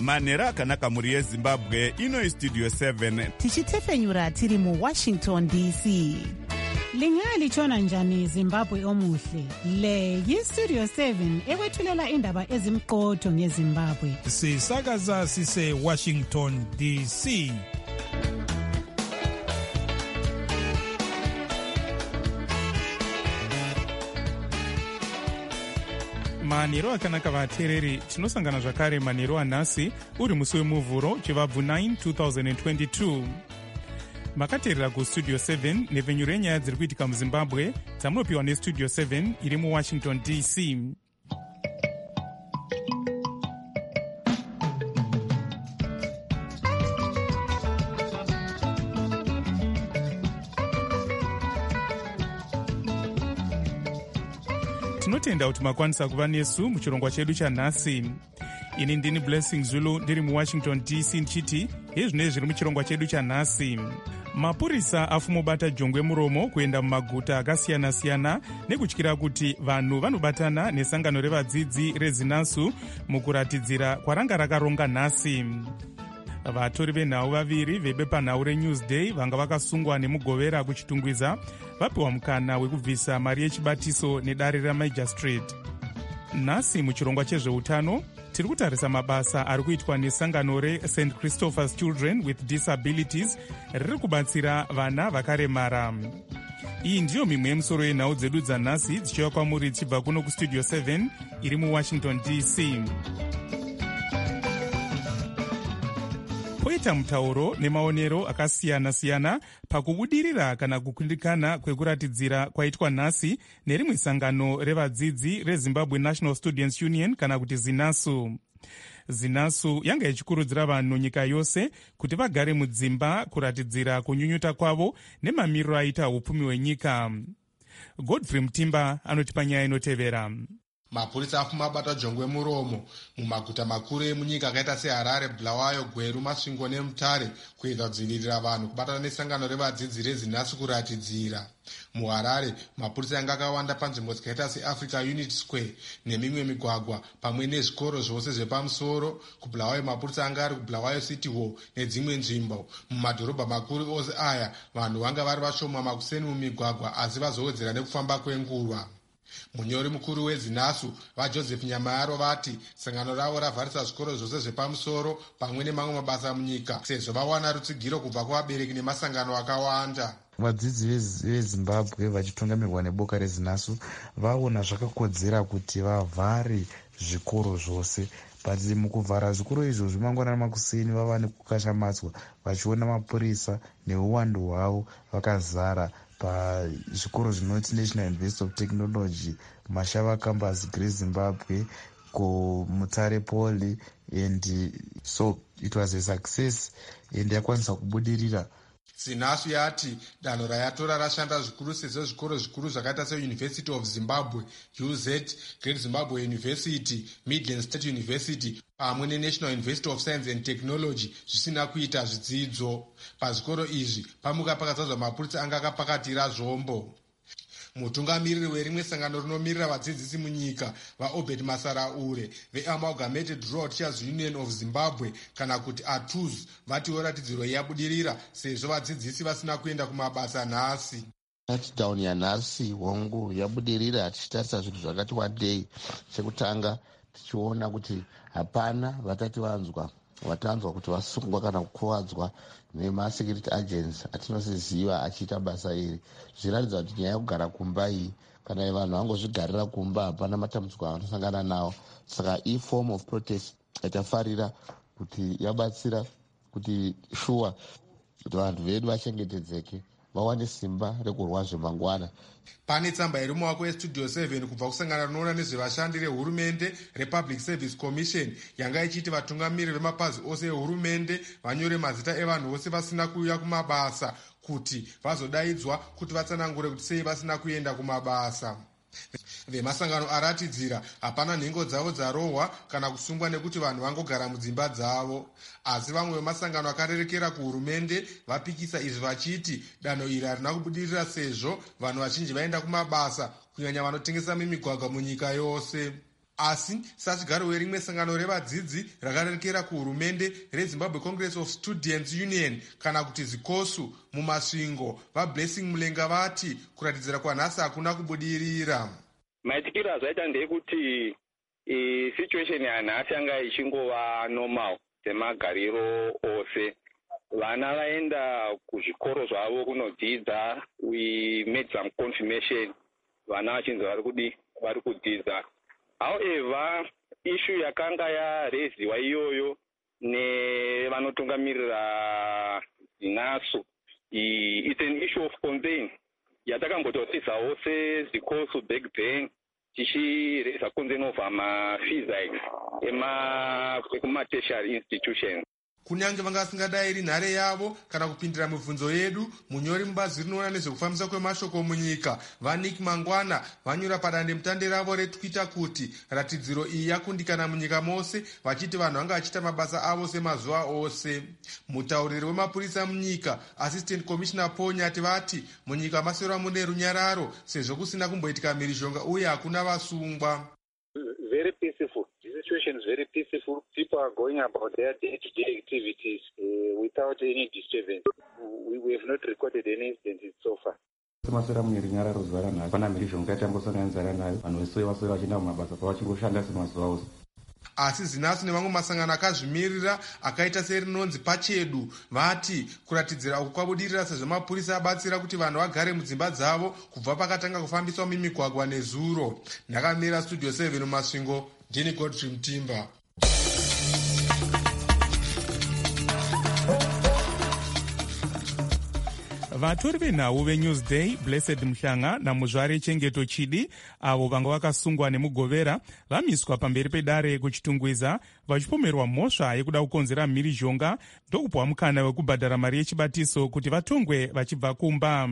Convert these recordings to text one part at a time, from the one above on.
manhero akanaka mhuri yezimbabwe. Ino istudio 7 tichitefenyura tiri muWashington DC. Lingalitshona njani Zimbabwe omuhle? Le yiStudio 7 ekwethulela indaba ezimqotho ngeZimbabwe. Sisakaza sise Washington DC. Manhero akanaka vateereri, tinosangana zvakare manhero anhasi uri musi wemuvhuro chivabvu 9 2022. Makateerera kustudio 7 nepfenyuro yenyaya dziri kuitika muzimbabwe dzamunopiwa nestudio 7 iri muWashington DC. Tinotenda kuti makwanisa kuva nesu muchirongwa chedu chanhasi. Ini ndini Blessing Zulu ndiri muWashington DC ndichiti hezvinezvi zviri muchirongwa chedu chanhasi. Mapurisa afumobata jongwe muromo kuenda mumaguta akasiyana-siyana nekutyira kuti vanhu vanobatana nesangano revadzidzi reZinasu mukuratidzira kwaranga rakaronga nhasi. Vatori venhau vaviri vebepanhau reNewsday vanga vakasungwa nemugovera kuchitungwiza vapiwa mukana wekubvisa mari yechibatiso nedare raMajor Street. Nhasi muchirongwa chezveutano tiri kutarisa mabasa ari kuitwa nesangano reSt Christopher's Children with Disabilities riri kubatsira vana vakaremara. Iyi ndiyo mimwe yemusoro yenhau dzedu dzanhasi dzichiva kwamuri dzichibva kuno kustudio 7 iri muWashington DC. Poita mutauro nemaonero akasiyana-siyana pakubudirira kana kukundikana kwekuratidzira kwaitwa nhasi nerimwe sangano revadzidzi reZimbabwe National Students Union kana kuti Zinasu. Zinasu yanga ichikurudzira vanhu nyika yose kuti vagare mudzimba kuratidzira kunyunyuta kwavo nemamiriro aita upfumi hwenyika. Godfrey Mutimba anotipa nyaya inotevera. Mapurisa afumabata jongwe muromo mumaguta makuru emunyika akaita seHarare, Bulawayo, Gweru, Masvingo neMutare kuedza kudzivirira vanhu kubatana nesangano revadzidzi reZinasu kuratidzira. MuHarare, mapurisa yanga akawanda panzvimbo dzakaita seAfrica Unity Square nemimwe migwagwa pamwe nezvikoro zvose zvepamusoro. KuBulawayo, mapurisa anga ari kuBulawayo City Hall nedzimwe nzvimbo. Mumadhorobha makuru ose aya vanhu vanga vari vashoma makuseni mumigwagwa asi vazowedzera nekufamba kwenguva. Munyori mukuru weZinasu vaJoseph Nyamayaro vati sangano ravo ravharisa zvikoro zvose zvepamusoro pamwe nemamwe mabasa munyika sezvo vawana rutsigiro kubva kuvabereki nemasangano akawanda. Vadzidzi veZimbabwe vachitungamirirwa neboka reZinasu vaona zvakakodzera kuti vavhare zvikoro zvose. Bati mukuvhara zvikoro izvozvo mangwana makuseni vava nekukashamatswa vachiona mapurisa neuwandu hwavo vakazara pazvikoro zvinoti National University of Technology, Mashava Campus, Grace Zimbabwe, Mutare Poly, and so it was a success and yakwanisa kubudirira. Zinasu yati danho rayatora rashanda zvikuru sezvo zvikoro zvikuru zvakaita seUniversity of Zimbabwe, UZ, Great Zimbabwe University, Midland State University pamwe neNational University of Science and Technology zvisina kuita zvidzidzo. Pazvikoro izvi pamuka pakazadzwa mapurisa anga akapakatira zvombo. Mutungamiriri werimwe sangano rinomirira vadzidzisi munyika vaObed Masaraure veAmalgamated Rural Teachers Union of Zimbabwe kana kuti ATUZ vatiwo ratidziro yabudirira sezvo vadzidzisi vasina kuenda kumabasa nhasi. Touchdown yanhasi hongu yabudirira tichitarisa zvinhu zvakati wandei. Chekutanga tichiona kuti hapana vatati vatanzwa kuti vasungwa kana kukuvadzwa nemasecurity agents atinosiziva achiita basa iri. Zviratidza kuti nyaya yekugara kumba iyi kana vanhu vangozvigarira kumba hapana matambudziko avanosangana nawo. Saka form of protest yatafarira kuti yabatsira kuti shuwa kuti vanhu vedu vachengetedzeke vawane simba rekurwa zvemangwana. Pane tsamba iri muwako yestudio 7 kubva kusangana rinoona nezvevashandi rehurumende rePublic Service Commission yanga ichiti vatungamiriri vemapazi ose ehurumende vanyore mazita evanhu vose vasina kuuya kumabasa kuti vazodaidzwa kuti vatsanangure kuti sei vasina kuenda kumabasa. Vemasangano aratidzira hapana nhengo dzavo dzarohwa kana kusungwa nekuti vanhu vangogara mudzimba dzavo. Asi vamwe vemasangano akarerekera kuhurumende vapikisa izvi vachiti danho iri harina kubudirira sezvo vanhu vazhinji vaenda kumabasa kunyanya vanotengesa mimigwagwa munyika yose. asi sachigaro werimwe sangano revadzidzi rakarerekera kuhurumende reZimbabwe Congress of Students Union kana kuti zikosu mumasvingo vaBlessing Mulenga vati kuratidzira kwanhasi hakuna kubudirira. Maitikiro azvaita ndeyekuti situation yanhasi anga ichingova normal semagariro ose. Vana vaenda kuzvikoro zvavo kunodzidza, we made some confirmation vana vachinzi vari kudzidza. However, issue yakanga yareziwa iyoyo nevanotungamirira zinaso, it's an issue of concern yatakambototizawo sezikosu back then tichireza concern of amaphysics ekumatertiary institutions. Kunyange vanga vasingadai iri nhare yavo kana kupindira mibvunzo yedu, munyori mubazi rinoona nezvekufambisa kwemashoko munyika vaNick Mangwana vanyora padandemutande ravo reTwitter kuti ratidziro iyi yakundikana munyika mose, vachiti vanhu vanga vachita mabasa avo semazuva ose. Mutauriri wemapurisa munyika Assistant Commissioner Paul Nyati vati munyika masewera mune runyararo sezvo kusina kumboitika mhirizhonga uye hakuna vasungwa. Very peaceful. The situation is very peaceful. People are going about their day-to-day activities without any disturbance. We have not recorded any incidents so far. Semasera mune runyararo zuva ranhasi pana mhirizhonga yatambosanganisana nayo, vanhu vese vaswera vachienda mumabasa pavachingoshanda semazuva ose. Asi zinasu nevamwe masangano akazvimirira akaita serinonzi Pachedu vati kuratidzira uku kwabudirira sezvo mapurisa abatsira kuti vanhu vagare mudzimba dzavo kubva pakatanga kufambiswa mimigwagwa nezuro. Ndakamira Studio 7 mumasvingo, ndini Godfrey Mutimba. vatori venhau veNewsday Blessed Mhlanga naMuzvare Chengeto Chidi avo vanga vakasungwa nemugovera vamiswa pamberi pedare kuchitungwiza vachipomerwa mhosva yekuda kukonzera mhirizhonga ndokupwa mukana wekubhadhara mari yechibatiso kuti vatongwe vachibva kumba.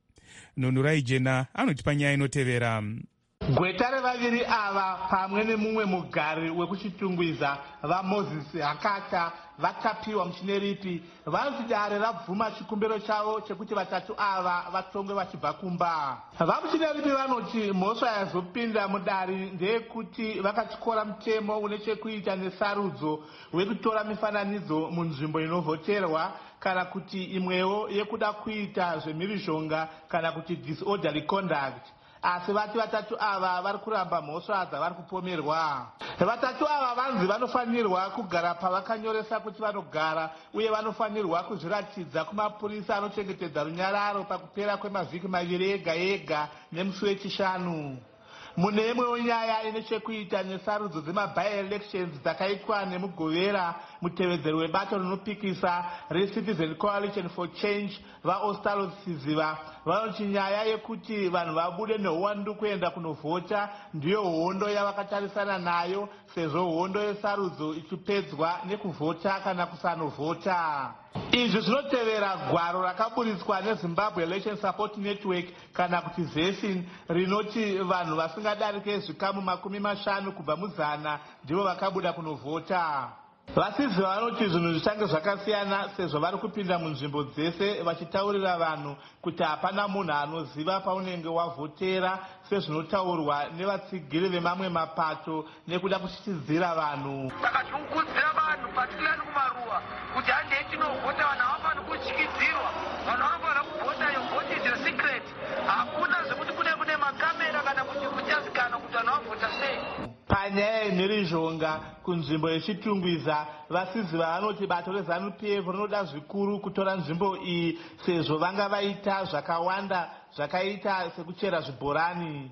Nunurai Jena anotipa nyaya inotevera. Gweta revaviri ava pamwe nemumwe mugari wekuchitungwiza vaMoses Hakata vatapiwa muchineripi vanoti dare rabvuma chikumbiro chavo chekuti vatatu ava vatongwe vachibva kumba. Vamuchineripi vanoti mhosva yazopinda mudare ndeyekuti vakatyora mutemo une chekuita nesarudzo wekutora mifananidzo munzvimbo inovhoterwa kana kuti imwewo yekuda kuita zvemhirizhonga kana kuti disorderly conduct. Asi vati vatatu ava vari kuramba mhosva dzavari kupomerwa. Vatatu ava vanzi vanofanirwa kugara pavakanyoresa kuti vanogara uye vanofanirwa kuzviratidza kumapurisa anochengetedza runyararo pakupera kwemavhiki maviri ega ega nemusi wechishanu. Mune imwewo nyaya ine chekuita nesarudzo dzemaby-elections dzakaitwa nemugovera mutevedzeri webato rinopikisa reCitizen Coalition for Change vaOstalo Siziva vanoti nyaya yekuti vanhu vabude neuwandu kuenda kunovhota ndiyo hondo yavakatarisana nayo sezvo hondo yesarudzo ichipedzwa nekuvhota kana kusanovhota. Izvi zvinotevera gwaro rakaburitswa neZimbabwe Election Support Network kana kuti ZESIN rinoti vanhu vasingadarike zvikamu 50 kubva muzana ndivo vakabuda kunovhota. Vasizi vanoti zvinhu zvichange zvakasiyana sezvo vari kupinda munzvimbo dzese vachitaurira vanhu kuti hapana munhu anoziva paunenge wavhotera sezvinotaurwa nevatsigiri vemamwe mapato nekuda kuchitidzira vanhu. Saka tinokurudzira vanhu patikulani kumaruwa kuti handei tinovhota, vanhu havafani kutyidzirwa, vanhu vanofanira kuvhota. Yo vote is your secret. Hakuna zvekuti kune makamera kana kuti kuchazikana kuti vanhu vavhota sei. Panyaya yemhirizhonga kunzvimbo yechitungwiza vasizi vanoti bato reZANU-PF rinoda zvikuru kutora nzvimbo iyi sezvo vanga vaita zvakawanda zvakaita sekuchera zvibhorani.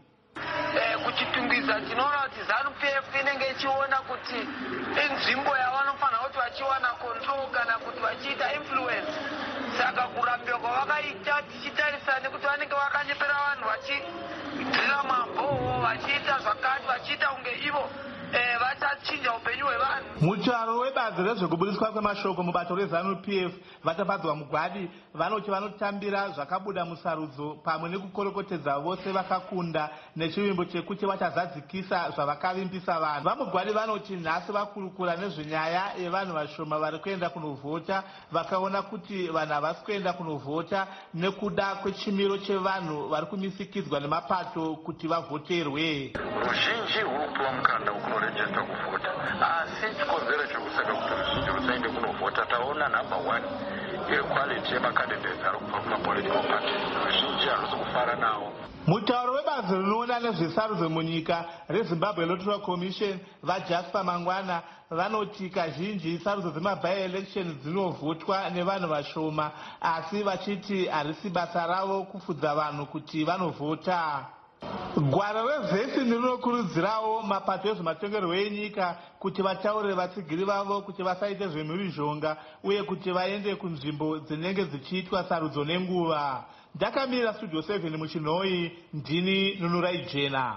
Kuchitungwiza tinoona kuti ZANU-PF inenge ichiona kuti inzvimbo yavanofanira kuti vachiwana control kana kuti vachiita influence. Saka kurapwa kwavakaita tichitarisa nekuti vanenge vakanyepera vanhu vachidhira mabhoho vachiita zvakati vachiita kunge ivo vachachinja upenyu hwevanhu. Mutauro webazi nezvekuburitswa kwemashoko mubato reZANU-PF vatapadzwa mugwadi vanoti vanotambira zvakabuda musarudzo pamwe nekukorokotedza vose vakakunda nechivimbo chekuti vachazadzikisa zvavakavimbisa vanhu. Vamugwadi vanoti nhasi vakurukura nezvenyaya yevanhu vashoma vari kuenda kunovhota, vakaona kuti vanhu havasi kuenda kunovhota nekuda kwechimiro chevanhu vari kumisikidzwa nemapato kuti vavhoterwe. Ruzhinji rwunopiwa mukanda wekunorejesta kuvhota, asi chikonzero chekusaka kuti ruzhinji rusaende kunovhota taona number 1 equality yemacandidates ari kubva kumapolitical parties. Ruzhinji harusi kufara nawo. Mutauro webazi rinoona nezvesarudzo munyika reZimbabwe Electoral Commission vaJasper Mangwana vanoti kazhinji sarudzo dzema-by-election dzinovhotwa nevanhu vashoma, asi vachiti harisi basa ravo kufudza vanhu kuti vanovhota. Gwara revhesi rinokurudzirawo mapato ezvematongerwo enyika kuti vataurire vatsigiri vavo kuti vasaite zvemhirizhonga uye kuti vaende kunzvimbo dzinenge dzichiitwa sarudzo nenguva. Ndakamira Studio 7 muChinhoi, ndini Nunurai Jena.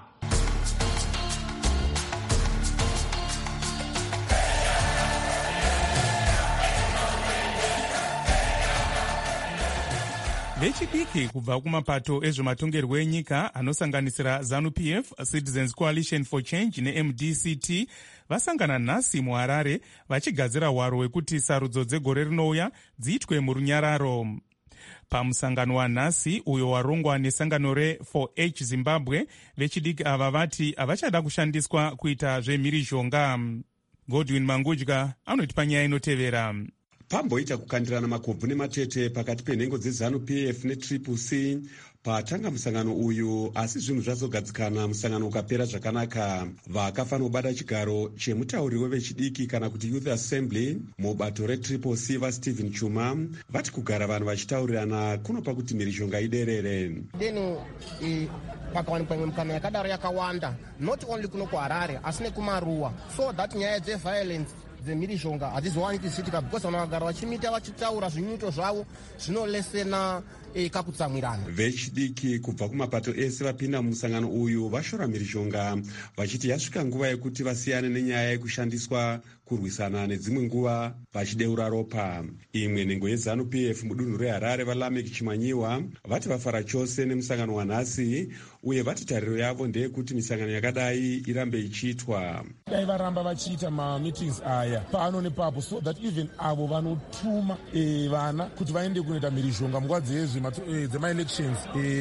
vechidiki kubva kumapato ezvematongerwo enyika anosanganisira ZANU-PF, Citizens Coalition for Change neMDCT vasangana nhasi muHarare vachigadzira hwaro hwekuti sarudzo dzegore rinouya dziitwe murunyararo. Pamusangano wanhasi uyo warongwa nesangano re4H Zimbabwe, vechidiki ava vati havachada kushandiswa kuita zvemhirizhonga. Godwin Mangudya anoti panyaya inotevera. Pamboita kukandirana makobvu nematete pakati penhengo dzeZANU-PF neTriple C patanga musangano uyu, asi zvinhu zvazogadzikana musangano ukapera zvakanaka. Vakafanira kubata chigaro chemutauri wevechidiki kana kuti Youth Assembly mubato reTriple C vaStephen Chuma vati kugara vanhu vachitaurirana kunopa kuti mhirizhonga iderere. Deno pakawanikwa imwe mikana yakadaro yakawanda, not only kuno kuHarare asi nekumaruwa, so that nyaya dzeviolence dzemhirizhonga hadzizowani kuchiitika because vanhu vagara vachimita vachitaura zvinyuto zvavo zvinolesena kakutsamwirana. Vechidiki kubva kumapato ese vapinda mumusangano uyu vashora mhirizhonga vachiti yasvika nguva yekuti vasiyane nenyaya yekushandiswa kurwisana nedzimwe nguva vachideura ropa. Imwe nhengo yeZANU-PF mudunhu reHarare vaLamek Chimanyiwa vati vafara chose nemusangano wanhasi uye vati tariro yavo ndeyekuti misangano yakadai irambe ichiitwa. Dai varamba vachiita mameetings aya pano nepapo so that even avo vanotuma vana kuti vaende kunoita mhirizhonga munguva dzema-elections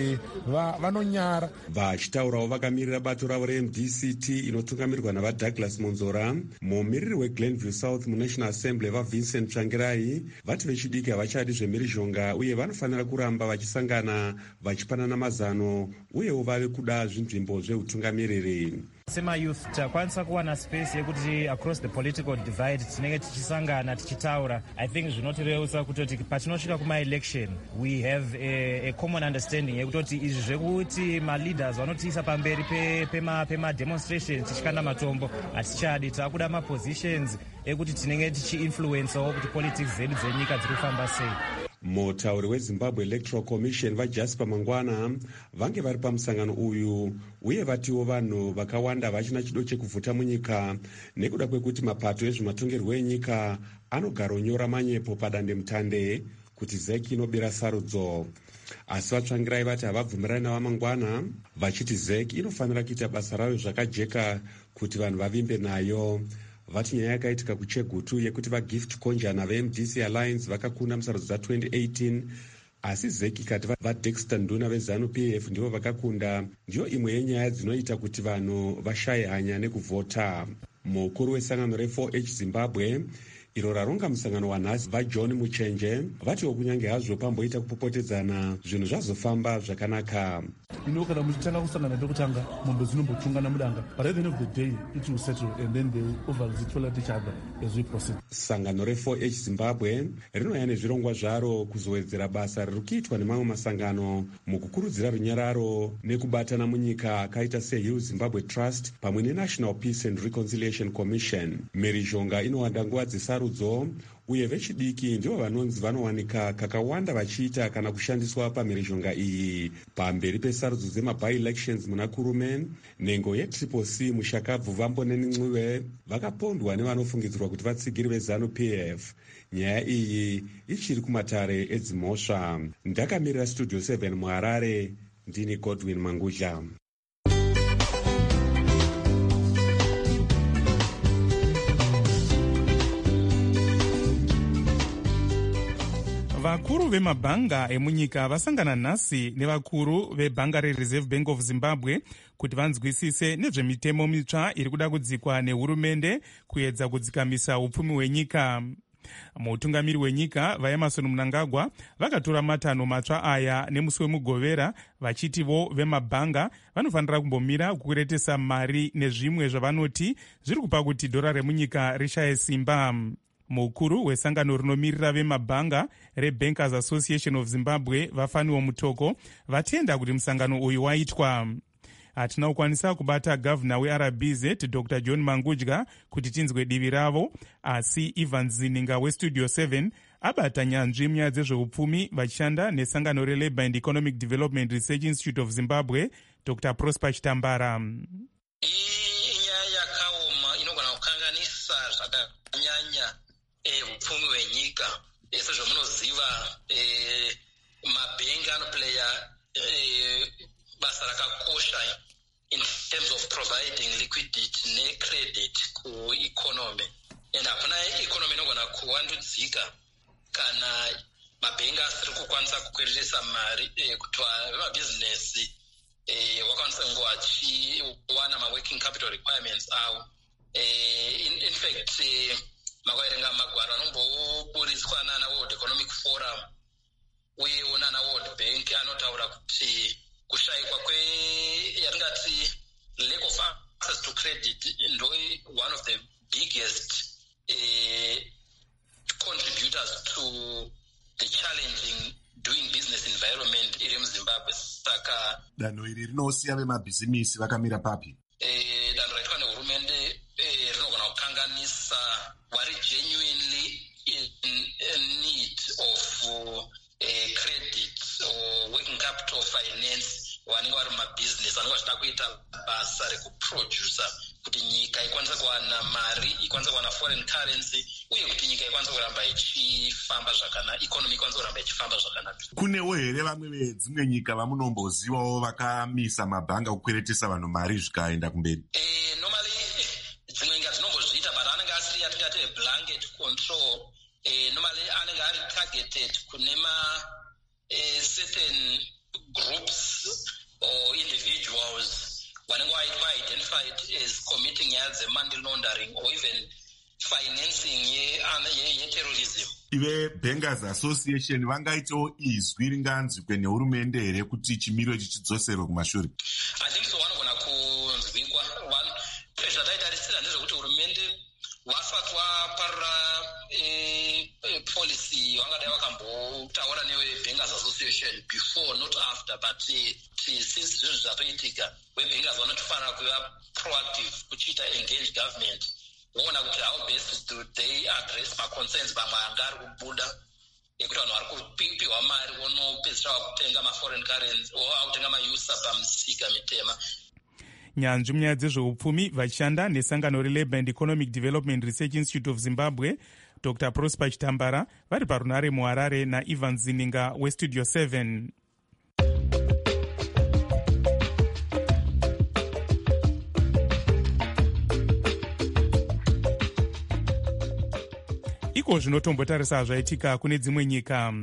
vanonyara. Vachitaurawo vakamirira bato ravo reMDCT inotungamirirwa navaDouglas Monzora, mumiriri weGlenview South muNational Assembly vaVincent Tsvangirai vati vechidiki havachadi zvemhirizhonga uye vanofanira kuramba vachisangana vachipanana mazano uyewo vave kuda zvinzvimbo zveutungamiriri. SemaYouth takwanisa kuwana space yekuti across the political divide tinenge tichisangana tichitaura. I think zvinotireusa kutoti patinosvika kuma-election we have a common understanding yekutoti izvi zvekuti ma-leaders vanotiisa pamberi pema-demonstrations tichikanda matombo hatichadi. Takuda ma-positions ekuti tinenge tichi-influencewo kuti politics zedu dzenyika dziri kufamba sei. Mutauri weZimbabwe Electoral Commission vaJasper Mangwana vange vari pamusangano uyu uye vatiwo vanhu vakawanda vachina chido chekuvhota munyika nekuda kwekuti mapato ezvematongerwo enyika anogara onyora manyepo padandemutande kuti ZEC inobira sarudzo. Asi vatsvangirai vati havabvumirani navaMangwana vachiti ZEC inofanira kuita basa rayo zvakajeka kuti vanhu vavimbe nayo. Vati nyaya yakaitika kuChegutu yekuti vaGift Konjana veMDC Alliance vakakunda musarudzo dza2018 asi ZEC ikati vaDexter Nduna veZANU-PF ndivo vakakunda, ndiyo imwe yenyaya dzinoita kuti vanhu vashaye hanya nekuvhota. Mukuru wesangano re4H Zimbabwe iro raronga musangano wanhasi vaJohn Muchenje vatiwo kunyange hazvo pamboita kupopotedzana zvinhu zvazofamba zvakanaka. Kana muchitanga kusangana ndokutanga mombe dzinombotungana mudanga, but at the end of the day it will settle and then they will overly tolerate each other as we proceed. Sangano re4H Zimbabwe rinouya nezvirongwa zvaro kuzowedzera basa riri kuitwa nemamwe masangano mukukurudzira runyararo nekubatana munyika akaita seHill Zimbabwe Trust pamwe neNational Peace and Reconciliation Commission. Mhirizhonga inowanda nguva dzesarudzo uye vechidiki ndivo vanonzi vanowanika kakawanda vachiita kana kushandiswa pamhirizhonga iyi. Pamberi pesarudzo dzemabi-elections muna Kuruman, nhengo yetriple C mushakabvu Vamboneni Ncube vakapondwa nevanofungidzirwa kuti vatsigiri veZANU-PF. Nyaya iyi ichiri kumatare edzimhosva. Ndakamirira Studio 7 muHarare, ndini Godwin Mangudla. Vakuru vemabhanga emunyika vasangana nhasi nevakuru vebhanga reReserve Bank of Zimbabwe kuti vanzwisise nezvemitemo mitsva iri kuda kudzikwa nehurumende kuedza kudzikamisa upfumi hwenyika. Mutungamiri wenyika vaEmmerson Mnangagwa vakatora matanho matsva aya nemusi wemugovera vachitivo vemabhanga vanofanira kumbomira kukuretesa mari nezvimwe zvavanoti zviri kupa kuti dhora remunyika rishaye simba. Mukuru wesangano rinomirira vemabhanga reBankers Association of Zimbabwe Vafaniwo Mutoko vatenda kuti musangano uyu waitwa. Hatina kukwanisa kubata gavana weRBZ Dr. John Mangudya kuti tinzwe divi ravo, asi Ivan Zininga weStudio 7 abata nyanzvi munyaya dzezveupfumi vachishanda nesangano reLabour and Economic Development Research Institute of Zimbabwe Dr. Prosper Chitambara. Upfumi hwenyika sezvamunoziva mabhengi anoplaya basa rakakosha in terms of providing liquidity necredit kueconomy, and hapana economy inogona kuwandudzika kana mabhengi asiri kukwanisa kukwereresa mari kuti vemabhizinesi vakwanisa kunge vachiwana maworking capital requirements avo. In fact makaerenga magwaro anomboburiswa nana World Economic Forum uyewo nana World Bank anotaura kuti kushayikwa yatingati lack of access to credit ndo one of the biggest contributors to the challenging doing business environment iri muZimbabwe. Saka danho iri rinosiya vemabhizimisi vakamira papi? Danho raitwa nehurumende rinogona kukanganisa vari genuinely in need of credit or working capital finance, vanenge vari mumabhizinesi vanenge vachida kuita basa rekuproducer kuti nyika ikwanisa kuwana mari, ikwanisa kuwana foreign currency, uye kuti nyika ikwanisa kuramba ichifamba zvakanaka, economy ikwanisa kuramba ichifamba zvakanaka. Kunewo here vamwe vedzimwe nyika vamunombozivawo vakamisa mabhanga kukweretesa vanhu mari zvikaenda kumberi? Normally dzimwe nyika dzinombozviita, but anenge asiri yatingati blanket control. Normally anenge ari targeted kune certain groups or individuals vanenge vaitwa identified as committing nyaya dzemoney laundering or even financing yeterrorism. Ive Bankers Association vangaitawo izwi ringanzwikwe nehurumende here kuti chimiro ichi chidzoserwe kumashure? I think so. Vanogona kunzwikwa. Zvataitarisira ndezvekuti hurumende vasati vaparira policy vangadai vakambotaura neveBankers Association before, not after, but since zvinhu zvatoitika veBankers vanotofanira kuva proactive kuchiita engage government voona kuti how best do they address maconcerns vamwe anga ari kubuda ekuti vanhu vari kupiwa mari vonopedzisira vakutenga maforeign currency o vakutenga mausa pamisika mitema. Nyanzvi munyaya dzezveupfumi vachishanda nesangano reLabour and Economic Development Research Institute of Zimbabwe Dr. Prosper Chitambara vari parunare muHarare naIvan Zininga weStudio 7. Iko zvinotombotarisa zvaitika kune dzimwe nyika.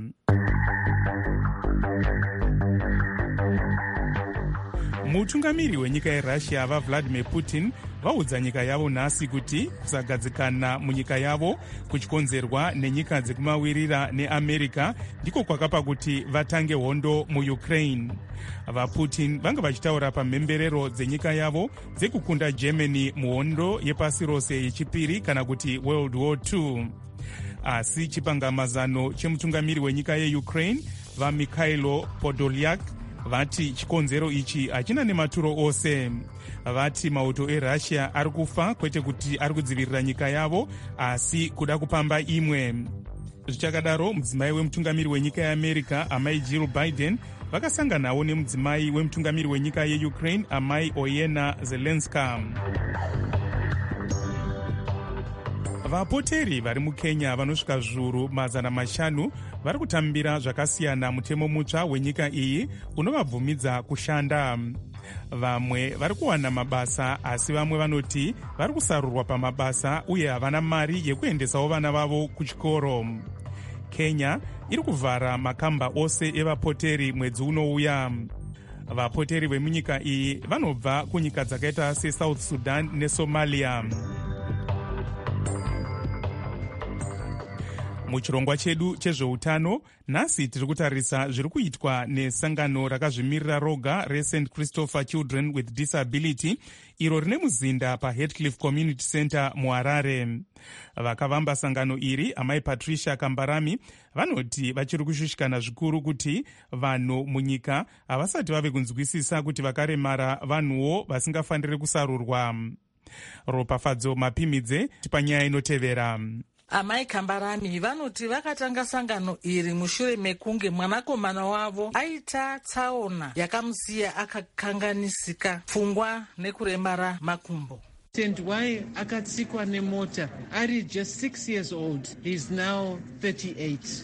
Mutungamiri wenyika yeRussia vaVladimir Putin vaudza nyika yavo nhasi kuti kusagadzikana munyika yavo kuchikonzerwa nenyika dzekumawirira neAmerica ndiko kwakapa kuti vatange hondo muUkraine. VaPutin vanga vachitaura pamhemberero dzenyika yavo dzekukunda Germany muhondo yepasi rose yechipiri kana kuti World War II. Asi chipangamazano chemutungamiri wenyika yeUkraine vaMikhailo Podolyak vati chikonzero ichi hachina nematuro ose. Vati mauto erussia ari kufa kwete kuti ari kudzivirira nyika yavo asi kuda kupamba imwe. Zvichakadaro, mudzimai wemutungamiri wenyika yeamerica amai Jill Biden vakasanganawo nemudzimai wemutungamiri wenyika yeukraine amai Oyena Zelenska. Vapoteri vari mukenya vanosvika zviuru 500 vari kutambira zvakasiyana mutemo mutsva wenyika iyi unovabvumidza kushanda. Vamwe vari kuwana mabasa asi vamwe vanoti vari kusarurwa pamabasa uye havana mari yekuendesawo vana vavo kuchikoro. Kenya iri kuvhara makamba ose evapoteri mwedzi unouya. Vapoteri vemunyika iyi vanobva kunyika dzakaita seSouth Sudan neSomalia. Muchirongwa chedu chezveutano, nhasi tiri kutarisa zviri kuitwa nesangano rakazvimirira roga reSt Christopher Children with Disability, iro rine muzinda paHeathcliff Community Center muHarare. Vakavamba sangano iri, amai Patricia Kambarami, vanoti vachiri kushushikana zvikuru kuti vanhu munyika havasati vave kunzwisisa kuti vakaremara vanhuwo vasingafaniri kusarurwa. Ropafadzo Mapimidze panyaya inotevera. Amai Kambarami vanoti vakatanga sangano iri mushure mekunge mwanakomana wavo aita tsaona yakamusiya akakanganisika pfungwa nekuremara makumbo. Tendwai akatsikwa nemota ari just 6 years old. He's now 38.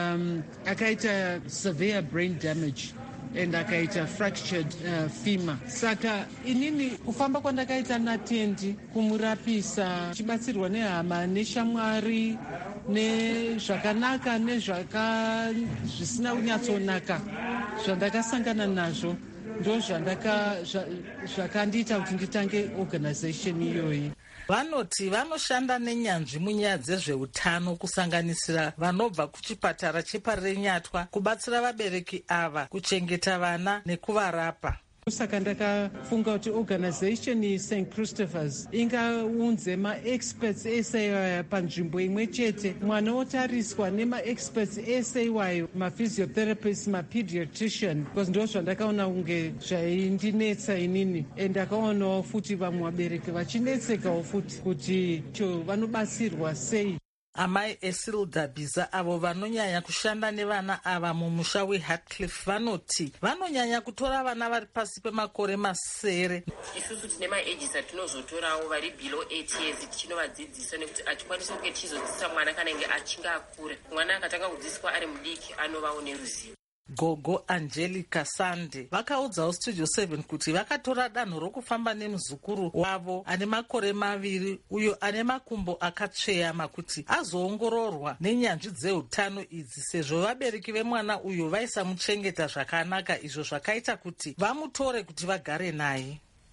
Akaita severe brain damage and akaita fractured femur. Saka inini kufamba kwandakaita natendi kumurapisa chibatsirwa nehama neshamwari nezvakanaka zvisina kunyatsonaka zvandakasangana nazvo ndo zvakandiita kuti nditange organization iyoyi. Vanoti vanoshanda nenyanzvi munyaya dzezveutano kusanganisira vanobva kuchipatara cheParirenyatwa kubatsira vabereki ava kuchengeta vana nekuvarapa. Saka ndakafunga kuti organization yeSt Christopher's ingaunze ma-experts ese iwayo panzvimbo imwe chete. Mwana otariswa nema-experts ese iwayo, ma-physiotherapist, ma-pediatrician, because ndo zvandakaona kunge zvaindinetsa inini. Ndakaonawo futi vamwe vabereki vachinetsekawo futi kuti vanobatsirwa sei. Amai Esilda Biza avo vanonyanya kushanda nevana ava mumusha weHeathcliff vanoti vanonyanya kutora vana vari pasi pemakore 9. Isusu tine maeges atinozotorawo vari below 8 years tichinovadzidzisa nekuti achikwanisa kunge tichizodzidzisa mwana kana inge achinge akura. Mwana akatanga kudzidziswa ari mudiki anovawo neruzivo. Gogo Angelica Sande vakaudzawo Studio 7 kuti vakatora danho rokufamba nemuzukuru wavo ane makore 2 uyo ane makumbo akatsveyama kuti azoongororwa nenyanzvi dzeutano idzi sezvo vabereki vemwana uyo vaisamuchengeta zvakanaka, izvo zvakaita kuti vamutore kuti vagare naye.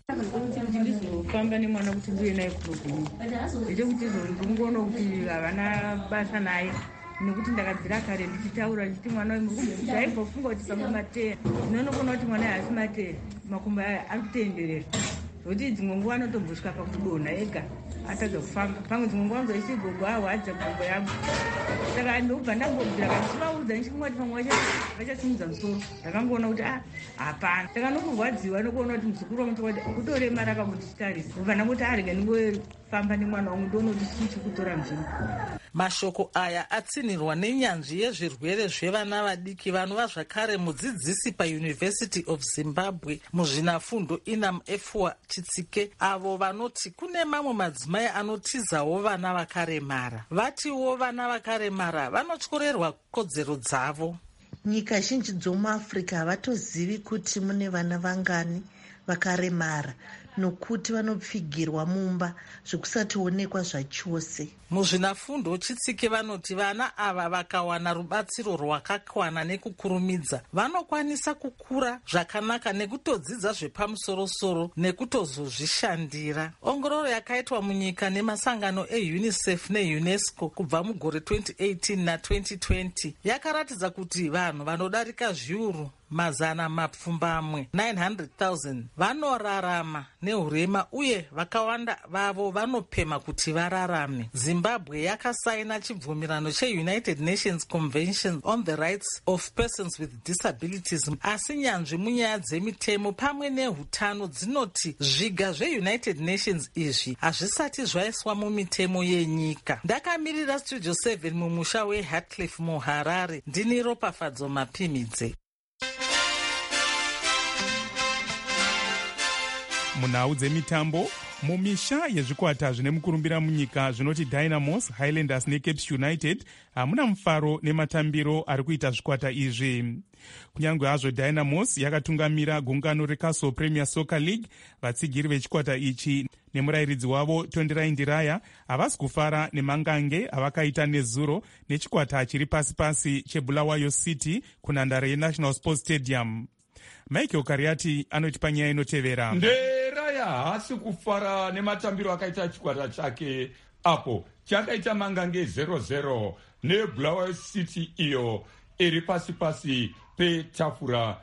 Ndizofamba nemwana kuti ndiye naye kunogumu ite kuti ndingoona kuti havana basa naye nekuti ndakadzira kare ndichitaura ndichiti mwana wemurume aibvofunga kuti samwe mateya ndinonokona kuti mwana haasi mateya makumbo aya ari kutenderera zvokuti dzimwe nguva anotombosvika pakudonha ega atadza kufamba. Pamwe dzimwe nguva nzoisi gogo ahwadza gombo yangu, saka ndobva ndangobvira kandichivaudza ndichingoti pamwe vachasimudza musoro. Ndakangoona kuti hapana, saka nokurwadziwa nokuona kuti muzukuru wamuchokwadi kutoremara kamuchitarisa ubva ndangoti arege ndingofamba nemwana wangu ndoona kuti chichi kutora nzvimbo. Mashoko aya atsinirwa nenyanzvi yezvirwere zvevana vadiki vanova zvakare mudzidzisi paUniversity of Zimbabwe muzvinafundo Inam Efua Chitsike, avo vanoti kune mamwe madzimai anotizawo vana vakaremara. Vatiwo vana vakaremara vanotyorerwa kodzero dzavo. Nyika zhinji dzomuAfrica havatozivi kuti mune vana vangani vakaremara nokuti vanopfigirwa mumba zvekusationekwa zvachose. Muzvinafundo Chitsike vanoti vana ava vakawana rubatsiro rwakakwana nekukurumidza vanokwanisa kukura zvakanaka nekutodzidza zvepamusoro-soro nekutozozvishandira. Ongororo yakaitwa munyika nemasangano eUNICEF neUNESCO kubva mugore 2018 na 2020 yakaratidza kuti vanhu vanodarika 100 mazana mapfumbamwe 900,000 vanorarama neurema uye vakawanda vavo vanopema kuti vararame. Zimbabwe yakasaina chibvumirano cheUnited Nations Convention on the Rights of Persons with Disabilities, asi nyanzvi munyaya dzemitemo pamwe nehutano dzinoti zviga zveUnited Nations izvi hazvisati zvaiswa mumitemo yenyika. Ndakamirira Studio 7 mumusha weHartcliffe muHarare. Ndini Ropafadzo Mapimidze. Munhau dzemitambo, mumisha yezvikwata zvine mukurumbira munyika zvinoti Dynamos, Highlanders neCaps United hamuna mufaro nematambiro ari kuita zvikwata izvi. Kunyange hazvo Dynamos yakatungamira gungano reCastle Premier Soccer League, vatsigiri vechikwata ichi nemurairidzi wavo Tondirai Ndiraya havasi kufara nemangange avakaita nezuro nechikwata chiri pasi-pasi cheBulawayo City kunhandare yeNational Sports Stadium. Michael Kariati anoti panyaya inotevera. Nderaya haasi kufara nematambiro akaita chikwata chake apo chakaita mangange 0-0 neBulawayo City iyo iri pasi-pasi petafura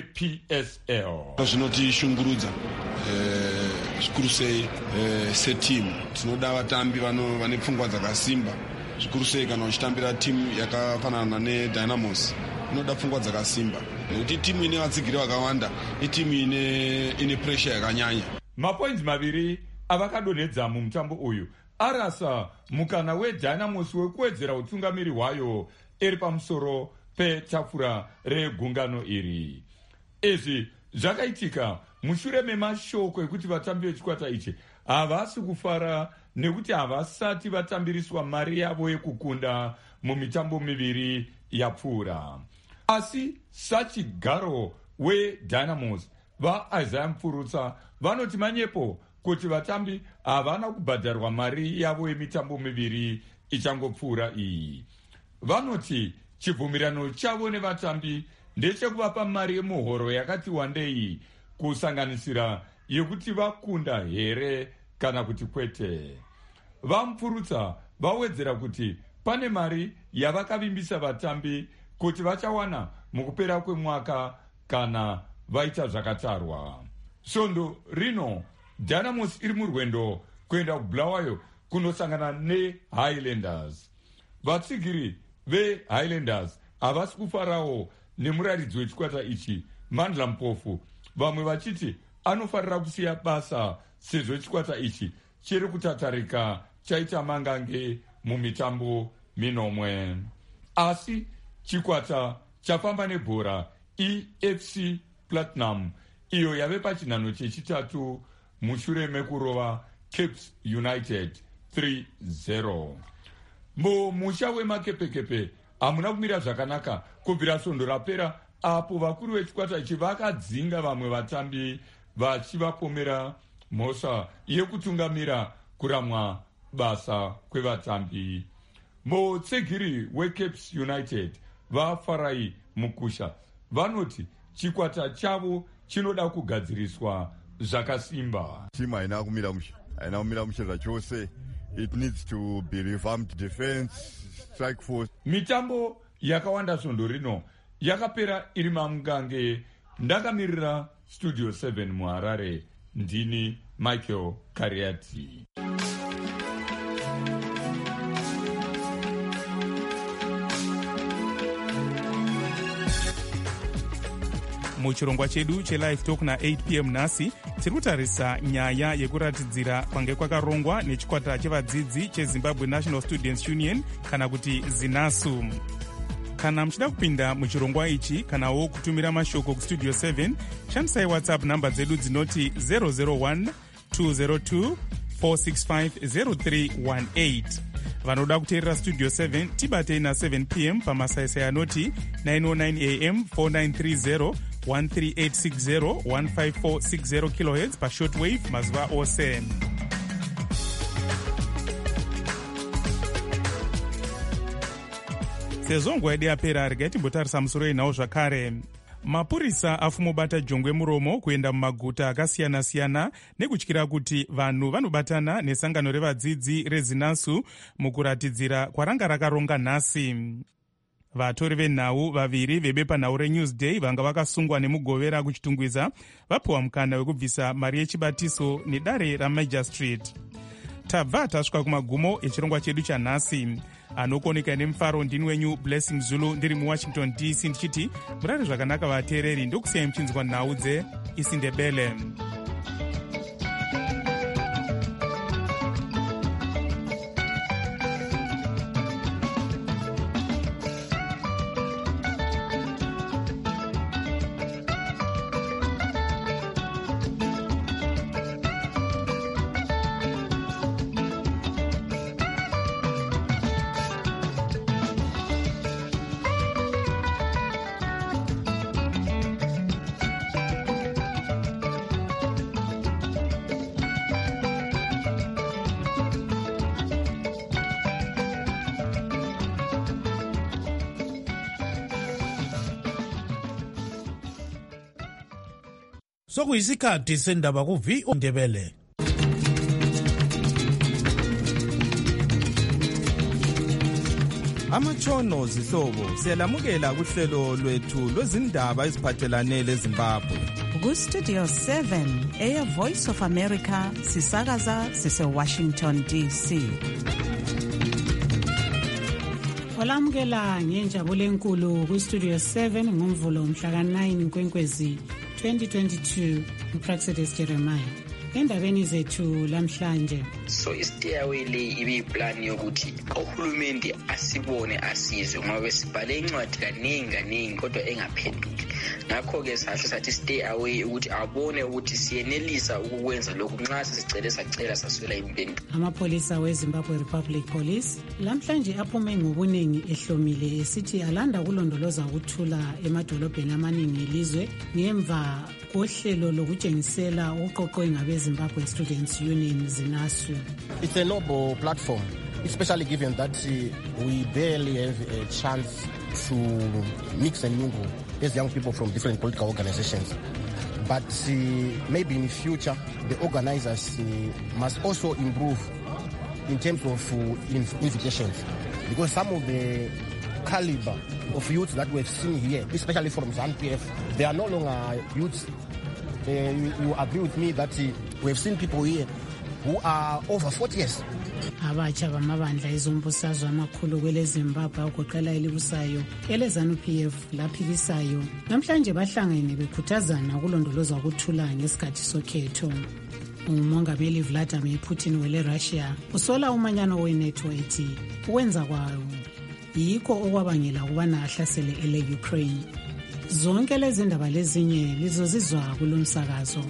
yePSL. Zvinotishungurudza zvikuru sei setimu. Tinoda vatambi vane pfungwa dzakasimba. Zvikuru sei kana uchitambira timu yakafanana neDynamos. Inoda pfungwa dzakasimba. Nekuti timu ine vatsigiri vakawanda, itimu ine pressure yakanyanya. Mapoints maviri avakadonhedza mumutambo uyu arasa mukana weDynamos wekuwedzera utungamiri hwayo iri pamusoro petafura regungano iri. Izvi zvakaitika mushure memashoko ekuti vatambi vechikwata ichi havasi kufara nekuti havasati vatambiriswa mari yavo yekukunda mumitambo miviri yapfuura. Asi sachigaro weDynamos vaIsaiah Mfurutsa vanoti manyepo kuti vatambi havana kubhadharwa mari yavo yemitambo miviri ichangopfuura iyi. Vanoti chibvumirano chavo nevatambi ndechekuvapa mari yemuhoro yakati wandei, kusanganisira yekuti vakunda here kana kuti kwete. VaMfurutsa vawedzera kuti pane mari yavakavimbisa vatambi kuti vachawana mukupera kwemwaka kana vaita zvakatarwa. Svondo rino Dynamos iri murwendo kuenda kuBulawayo kunosangana neHighlanders. Vatsigiri veHighlanders havasi kufarawo nemurairidzi wechikwata ichi Mandla Mpofu, vamwe vachiti anofarira kusiya basa sezvo chikwata ichi chiri kutatarika chaita mangange mumitambo minomwe. Asi chikwata chafamba nebhora EFC Platinum iyo yave pachinhano chechitatu mushure mekurova Caps United 3-0. Mumusha wemakepekepe hamuna kumira zvakanaka kubvira svondo rapera, apo vakuru vechikwata ichi vakadzinga vamwe vatambi vachivapomera mhosva yekutungamira kuramwa basa kwevatambi. Mutsegiri weCaps United vaFarai Mukusha vanoti chikwata chavo chinoda kugadziriswa zvakasimba. Timu haina kumira mushe zvachose. It needs to be revamped, defense, strike force. Mitambo yakawanda svondo rino yakapera iri mamungange. Ndakamirira Studio 7 muHarare, ndini Michael Kariati. Muchirongwa chedu cheLive Talk na8 p.m. nhasi tiri kutarisa nyaya yekuratidzira kwange kwakarongwa nechikwata chevadzidzi cheZimbabwe National Students Union kana kuti ZINASU. Kana muchida kupinda muchirongwa ichi kanawo kutumira mashoko kuStudio 7, shandisai WhatsApp namba dzedu dzinoti 001 202 465 0318. Vanoda kuteerera Studio 7 tibatei na7 p.m. pamasaisai anoti 909 am 4930 13860 15460 kHz pashortwave mazuva ose. Sezvo nguva yedu yapera, regai timbotarisa musoro yenhau zvakare. Mapurisa afumobata jongwe muromo kuenda mumaguta akasiyana-siyana nekutyira kuti vanhu vanobatana nesangano revadzidzi reZINASU mukuratidzira kwaranga rakaronga nhasi. vatori venhau vaviri vebepanhau reNewsday vanga vakasungwa nemugovera kuchitungwiza vapiwa mukana wekubvisa mari yechibatiso nedare ramagistrate. tabva tasvika kumagumo echirongwa chedu chanhasi. Anokoneka nemufaro ndini wenyu Blessing Zulu ndiri muWashington DC ndichiti murare zvakanaka vateereri, ndokusiyai muchinzwa nhau dzeIsindebele. Sokuyisikhathi sendaba ku-VOA Ndebele. Amatshono zihlobo siyalamukela kuhlelo lwethu lwezindaba eziphathelane leZimbabwe. Ku-Studio 7 Air Voice of America sisakaza sise-Washington DC. Olamukela ngenjabulo enkulu ku-Studio 7 ngomvulo mhla ka-9 Nkwenkwezi 2022 uPraxedis Jeremiah. Endabeni zethu lamhlanje, so istairway le ibiyiplani yokuthi uhulumende asibone asizwe ngoba besibhale incwadi kaningi kodwa engaphenduli. Ngakho-ke sahle sathi stay away ukuthi abone ukuthi siyenelisa ukukwenza lokhu nxa sicela saswela impendulo. Amapholisa weZimbabwe Republic Police lamhlanje aphume ngobuningi ehlomile esithi alanda ukulondoloza ukuthula emadolobheni amaningi elizwe ngemva kohlelo lokutshengisela uqoqo ngabeZimbabwe Students Union ZINASU. It's a noble platform, especially given that we barely have a chance to mix and mingle as young people from different political organizations. But maybe in the future, the organizers must also improve in terms of invitations, because some of the caliber of youths that we've seen here, especially from ZANU-PF, they are no longer youths. You agree with me that we've seen people here who are over 40 years. Abatsha bamabandla ezombusazwe amakhulu kweleZimbabwe okuqala elibusayo eleZANU-PF laphikisayo namhlanje bahlangene bekhuthazana ukulondolozwa ukuthula ngesikhathi sokhetho. Umongameli Vladimir Putin wele-Russia usola umanyano we-NATO ethi ukwenza kwayo yikho okwabangela ukubana ahlasele ele-Ukraine. Zonke lezi ndaba lezinye lizozizwa kulomsakazo.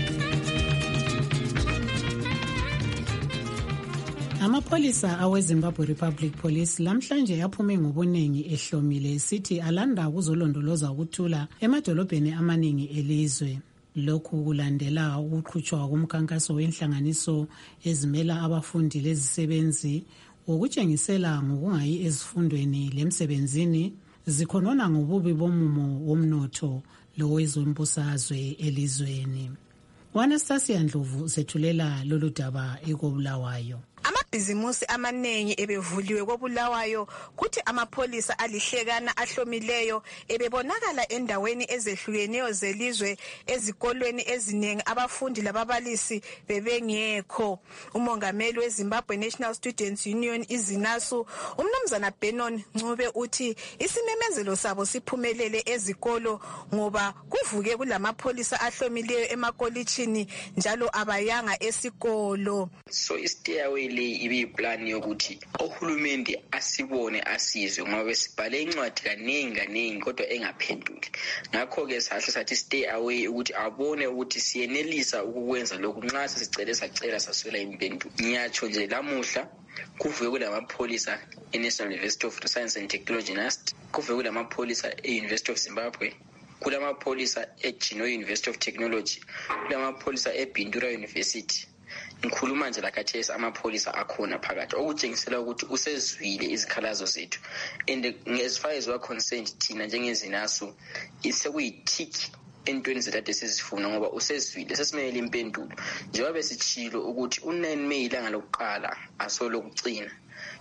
Amapholisa aweZimbabwe Republic Police lamhlanje aphume ngobuningi ehlomile esithi alanda ukuzolondoloza ukuthula emadolobheni amaningi elizwe. Lokhu kulandela ukuqhutshwa kumkhankaso wenhlanganiso ezimela abafundi lezisebenzi ukutshengisela ngokungayi ezifundweni lemsebenzini zikhonona ngobubi bomumo womnotho lowezombusazwe elizweni. Anastasia Ndlovu sethulela lolu daba eKobulawayo. Amabhizimusi amaningi ebevuliwe koBulawayo kuthi amapholisa alihlekana ahlomileyo ebebonakala endaweni ezehlukeneyo zelizwe ezikolweni eziningi abafundi lababalisi bebengekho. Umongameli weZimbabwe National Students Union iZINASU umnumzana Benon Ncube uthi isimemezelo sabo siphumelele ezikolo ngoba kuvuke kulamapholisa ahlomileyo emakolitshini njalo abayanga esikolo. So istairway le ibiyiplani yokuthi uhulumende asibone asizwe ngoba besibhale incwadi kaningi kodwa engaphenduli. Ngakho-ke sahle sathi stay away ukuthi abone ukuthi siyenelisa ukukwenza lokhu nxa sicela saswela impendulo. Ngiyatsho nje lamuhla kuvuke kulamapholisa eNational University of Science and Technology NUST, kuvuke kulamapholisa e-University of Zimbabwe, kulamapholisa eGenoa University of Technology, kulamapholisa eBindura University. Ngikhuluma nje lakathesi amapholisa akhona phakathi okutshengisela ukuthi usezwile izikhalazo zethu, and as far as we are concerned thina njengeZINASU isekuyithiki entweni zethu esizifuna ngoba usezwile sesimele impendulo njengoba besitshilo ukuthi u9 May ilanga lokuqala asolo kugcina.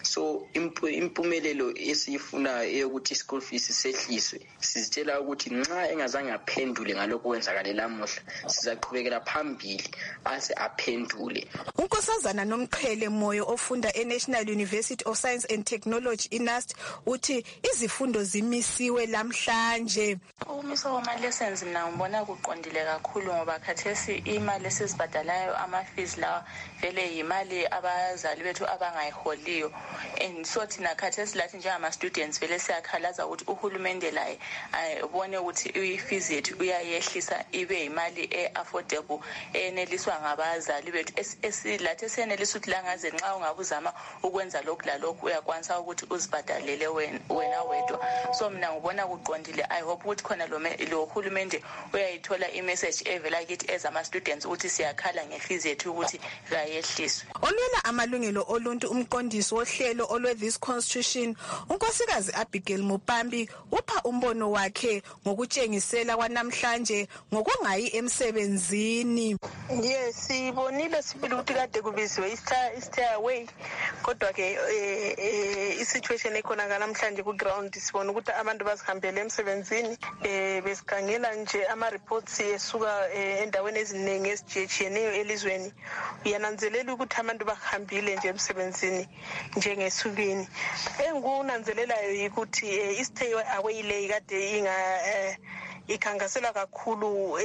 So impumelelo esiyifunayo eyokuthi school fees sehliswe, sizitshela ukuthi nxa engazange aphendule ngalokho kwenzakale lamuhla, sizaqhubekela phambili ase aphendule. uNkosazana Nomqhele Moyo ofunda eNational University of Science and Technology iNUST uthi izifundo zimisiwe lamhlanje. Umiso wama-lessons mina ngibona kuqondile kakhulu ngoba khathesi imali esizibhadalayo ama-fees lawa vele yimali abazali bethu abangayiholiyo, and so thina khathesi lathi njengama-students vele siyakhalaza ukuthi uhulumende laye ayibone ukuthi i-fees yethu uyayehlisa ibe yimali e-affordable eneliswa ngabazali bethu lathi esiyenelisa ukuthi langaze nxa ungabuzama ukwenza lokhu lalokhu uyakwanisa ukuthi uzibhadalele wena wedwa. So mina ngibona kuqondile. I hope ukuthi khona lo hulumende uyayithola i-message evela kithi ezama-students ukuthi siyakhala nge-fees yethu ukuthi kayehliswe. Olwela amalungelo oluntu umqondisi wohlelo olwe-This Constitution unkosikazi Abigail Mupambi upha umbono wakhe ngokutshengisela kwanamhlanje ngokungayi emsebenzini. Yes, sibonile sibili ukuthi kade kubiziwe stay away, kodwa ke i-situation ekhona namhlanje ku-ground sibona ukuthi abantu bazihambele emsebenzini, besikhangela nje ama-reports esuka endaweni eziningi ezitshiyeneyo elizweni, uyananzelela ukuthi abantu bahambile nje emsebenzini njengesukwini. Engikunanzelelayo yikuthi i-stay away le kade ikhangasela kakhulu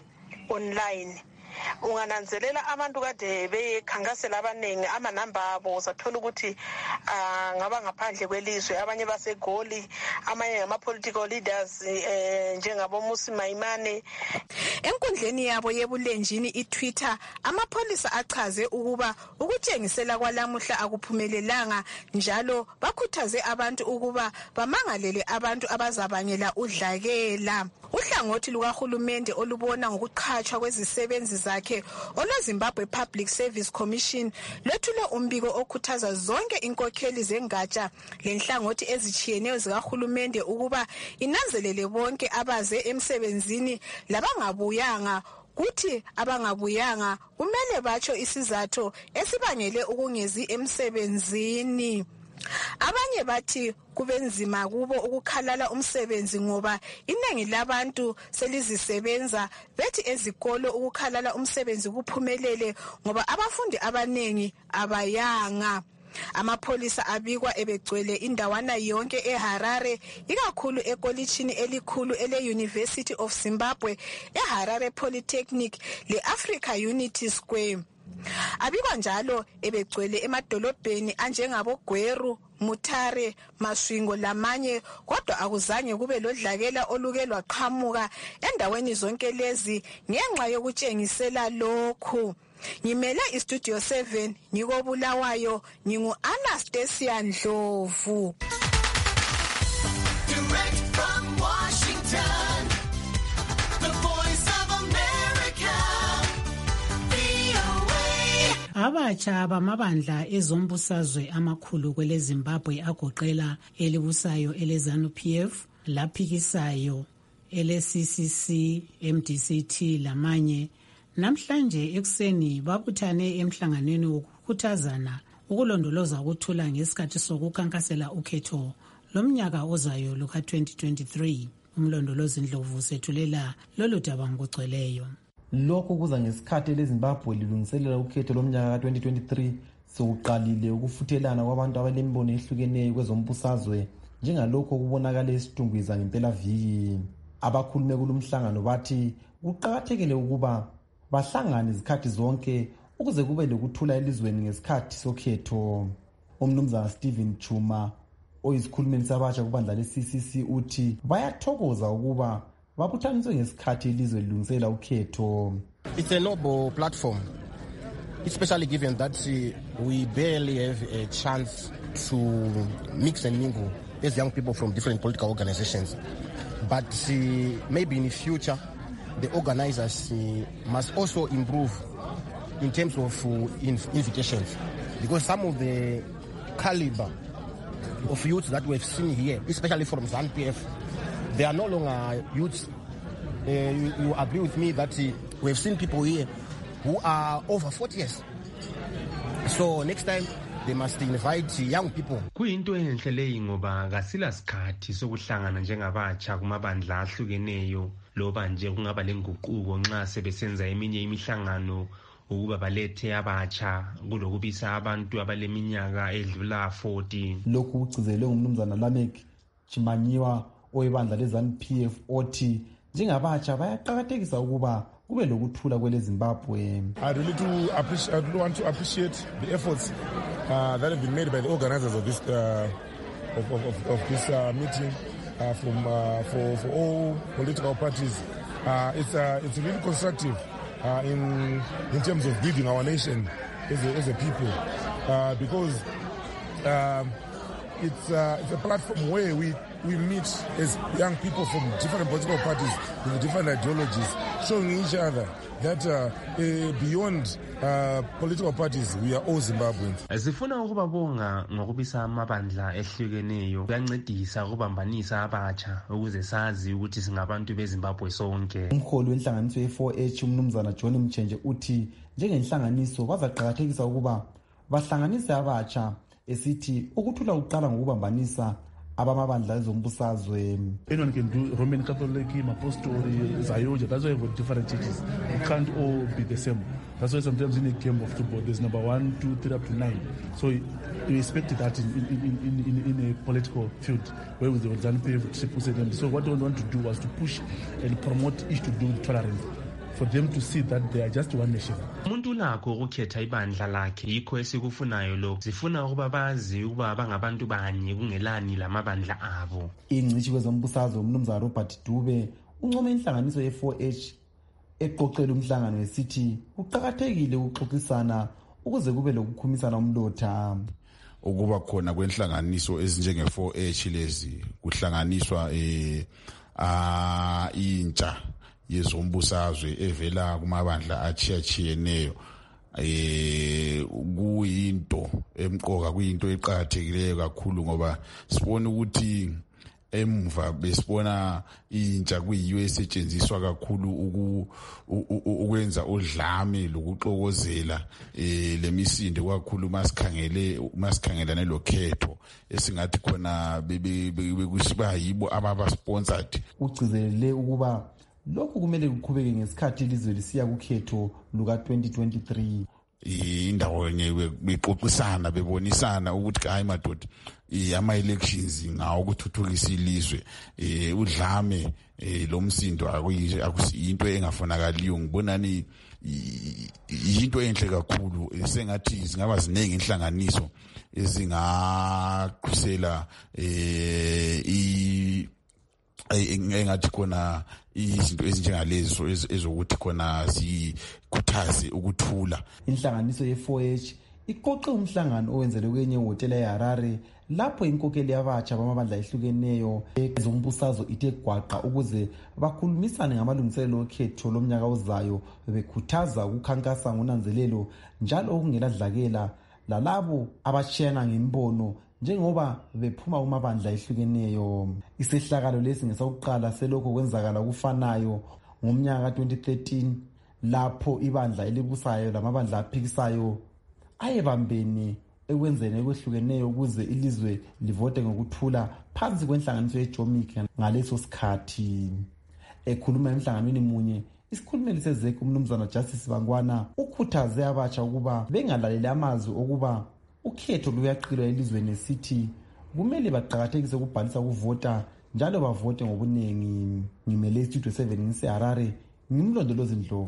online. Ungananzelela abantu kade bekhangasela abaningi, amanamba abo uzathola ukuthi ngaba ngaphandle kwelizwe, abanye baseGoli, amanye ngama-political leaders njengabo Musi Maimane. Enkundleni yabo yebulenjini iTwitter, amapholisa achaze ukuba ukutshengisela kwalamuhla akuphumelelanga, njalo bakhuthaze abantu ukuba bamangalele abantu abazabangela udlakela. Uhlangothi lukahulumende olubona ngokuqhatshwa kwezisebenzi zakhe olweZimbabwe Public Service Commission lwethule umbiko okhuthaza zonke inkokheli zengatsha lenhlangothi ezitshiyeneyo zikahulumende ukuba inanzelele bonke abaze emsebenzini labangabuyanga, kuthi abangabuyanga kumele batsho isizathu esibangele ukungezi emsebenzini. Abanye bathi kubenzima kubo ukukhalala umsebenzi ngoba iningi labantu selizisebenza, bethi ezikolo ukukhalala umsebenzi kuphumelele ngoba abafundi abaningi abayanga. Amapholisa abikwa ebegcwele indawana yonke eHarare, ikakhulu ekolitshini elikhulu ele-University of Zimbabwe, eHarare Polytechnic le-Africa Unity Square. Abikwa njalo ebegcwele emadolobheni anjengabo Gweru, Mutare, Masvingo lamanye, kodwa akuzange kube lodlakela oluke lwaqhamuka endaweni zonke lezi ngenxa yokutshengisela lokhu. Ngimele iStudio 7 ngikobulawayo, ngingu-Anastasia Ndlovu. Direct from Washington, the voice of America, VOA. Abatsha bamabandla ezombusazwe amakhulu kwele Zimbabwe agoqela elibusayo eleZANU-PF, laphikisayo ele-CCC, MDCT lamanye, namhlanje ekuseni babuthane emhlanganweni wokukhuthazana ukulondoloza ukuthula ngesikhathi sokukhankasela ukhetho lomnyaka ozayo luka-2023. Umlondolozi Ndlovu sethulela lolu daba ngokugcweleyo. Lokhu kuza ngesikhathi eleZimbabwe lilungiselela ukhetho lomnyaka ka-2023 sokuqalile ukufuthelana kwabantu abalembono ehlukeneyo kwezombusazwe njengalokho kubonakala esitungwiza ngempelaviki. Abakhulume kulomhlangano bathi kuqakathekile ukuba bahlangane izikhathi zonke ukuze kube lokuthula elizweni ngesikhathi sokhetho. Umnumzana Stephen Chuma oyisikhulumeli sabatsha kubandla le-CCC uthi bayathokoza ukuba babuthaniswe ngesikhathi ilizwe lilungisela ukhetho. It's a noble platform, especially given that we barely have a chance to mix and mingle as young people from different political organizations. But maybe in the future, the organizers must also improve in terms of invitations, because some of the caliber of youths that we've seen here, especially from ZANU-PF, they are no longer youths. You agree with me that we've seen people here who are over 40 years. So next time they must invite young people. Kuyinto enhle leyi ngoba kasila sikhathi sokuhlangana njengabatsha kumabandla ahlukeneyo loba nje kungaba lenguquko nxa sebesenza eminye imihlangano ukuba balethe abatsha kulokubisa abantu abaleminyaka edlula 40. Lokhu kugcizelwe ngumnumzana Lamek Chimanyiwa oyibandla leZANU-PF othi njengabatsha bayaqakathekisa ukuba kube lokuthula kwele Zimbabwe. I really want to appreciate the efforts that have been made by the organizers of this meeting for all political parties. It's really constructive in terms of building our nation as a people, because it's a platform where we meet as young people from different political parties with different ideologies, showing each other that beyond political parties we are all Zimbabweans. Zifuna ukubabonga ngokubisa amabandla ehlukeneyo kuyancedisa ukubambanisa abatsha ukuze sazi ukuthi singabantu beZimbabwe sonke. Umholi wenhlanganiso ye4H umnumzana John Mchenje uthi njengenhlanganiso bazaqhakathekisa ukuba bahlanganise abatsha esithi ukuthula uqala ngokubambanisa abamabandla ezombusazwe. Anyone can do Roman Catholic, Apostolic, Zayoja. That's why we've got different churches. We can't all be the same. That's why sometimes in a game of football there's number 1, 2, 3 up to 9. So we expect that in a political field where we were ZANU-PF. So what we want to do was to push and promote each to do tolerance, for them to see that they are just one nation. Umuntu lakho ukukhetha ibandla lakhe yikho esikufunayo lo. Sifuna ukuba bazi ukuba bangabantu banye kungelani lamabandla abo. Ingcishi kwezombusazwe umnumzana Robert Dube uncome inhlanganiso ye4H eqoqela umhlangano wesithi uqhakathekile ukuxoxisana ukuze kube lokukhumisana umlotha. Ukuba khona kwenhlanganiso ezinjenge4H lezi kuhlanganiswa intsha yezombusazwe evela kumabandla achiyachiyeneyo kuyinto emqoka, kuyinto eqhakathekileyo kakhulu ngoba sibona ukuthi emva besibona intsha kuyiyo esetshenziswa kakhulu ukwenza udlame lokuxokozela lemisindo kakhulu masikhangelane lokhetho esingathi khona bekusiba yibo ababa sponsored. Ugcizelele ukuba lokhu kumele kuqhubeke ngesikhathi ilizwe lisiya kukhetho luka 2023. Indawo yenye bexoxisana bebonisana ukuthi hayi madoda ama-elections ngawo ukuthuthukisa ilizwe, udlame lomsindo akusiyinto engafonakaliyo. Ngibonani yinto enhle kakhulu, sengathi zingaba ziningi inhlanganiso ezingaqhusela engathi khona izinto ezinjengalezo ezokuthi khona zikhuthaze ukuthula. Inhlanganiso ye4H iqoqe umhlangano owenzelwe kwenye ihotela eHarare lapho inkokeli yabatsha bamabandla ehlukeneyo ezombusazwe ithe gwaqa ukuze bakhulumisane ngamalungiselelo okhetho lomnyaka ozayo, bekhuthaza ukukhankasa ngonanzelelo njalo okungeladlakela lalabo abashiyana ngembono njengoba bephuma kumabandla ehlukeneyo. Isehlakalo lesi ngesokuqala selokho kwenzakala kufanayo ngomnyaka ka2013 lapho ibandla elibusayo lamabandla aphikisayo ayebambene ekwenzeni okwehlukeneyo ukuze ilizwe livote ngokuthula phansi kwenhlanganiso yeJomic. Ngaleso sikhathi ekhuluma emhlanganweni munye, isikhulumeli sezek umnumzana Justice Bangwana ukhuthaze abatsha ukuba bengalaleli amazwi okuba ukhetho luyaqilwa elizweni esithi kumele baqhakathekise ukubhalisa ukuvota njalo bavote ngobuningi. Ngimele Studio 7 ngiseHarare, ngimlondolozi Ndlovu.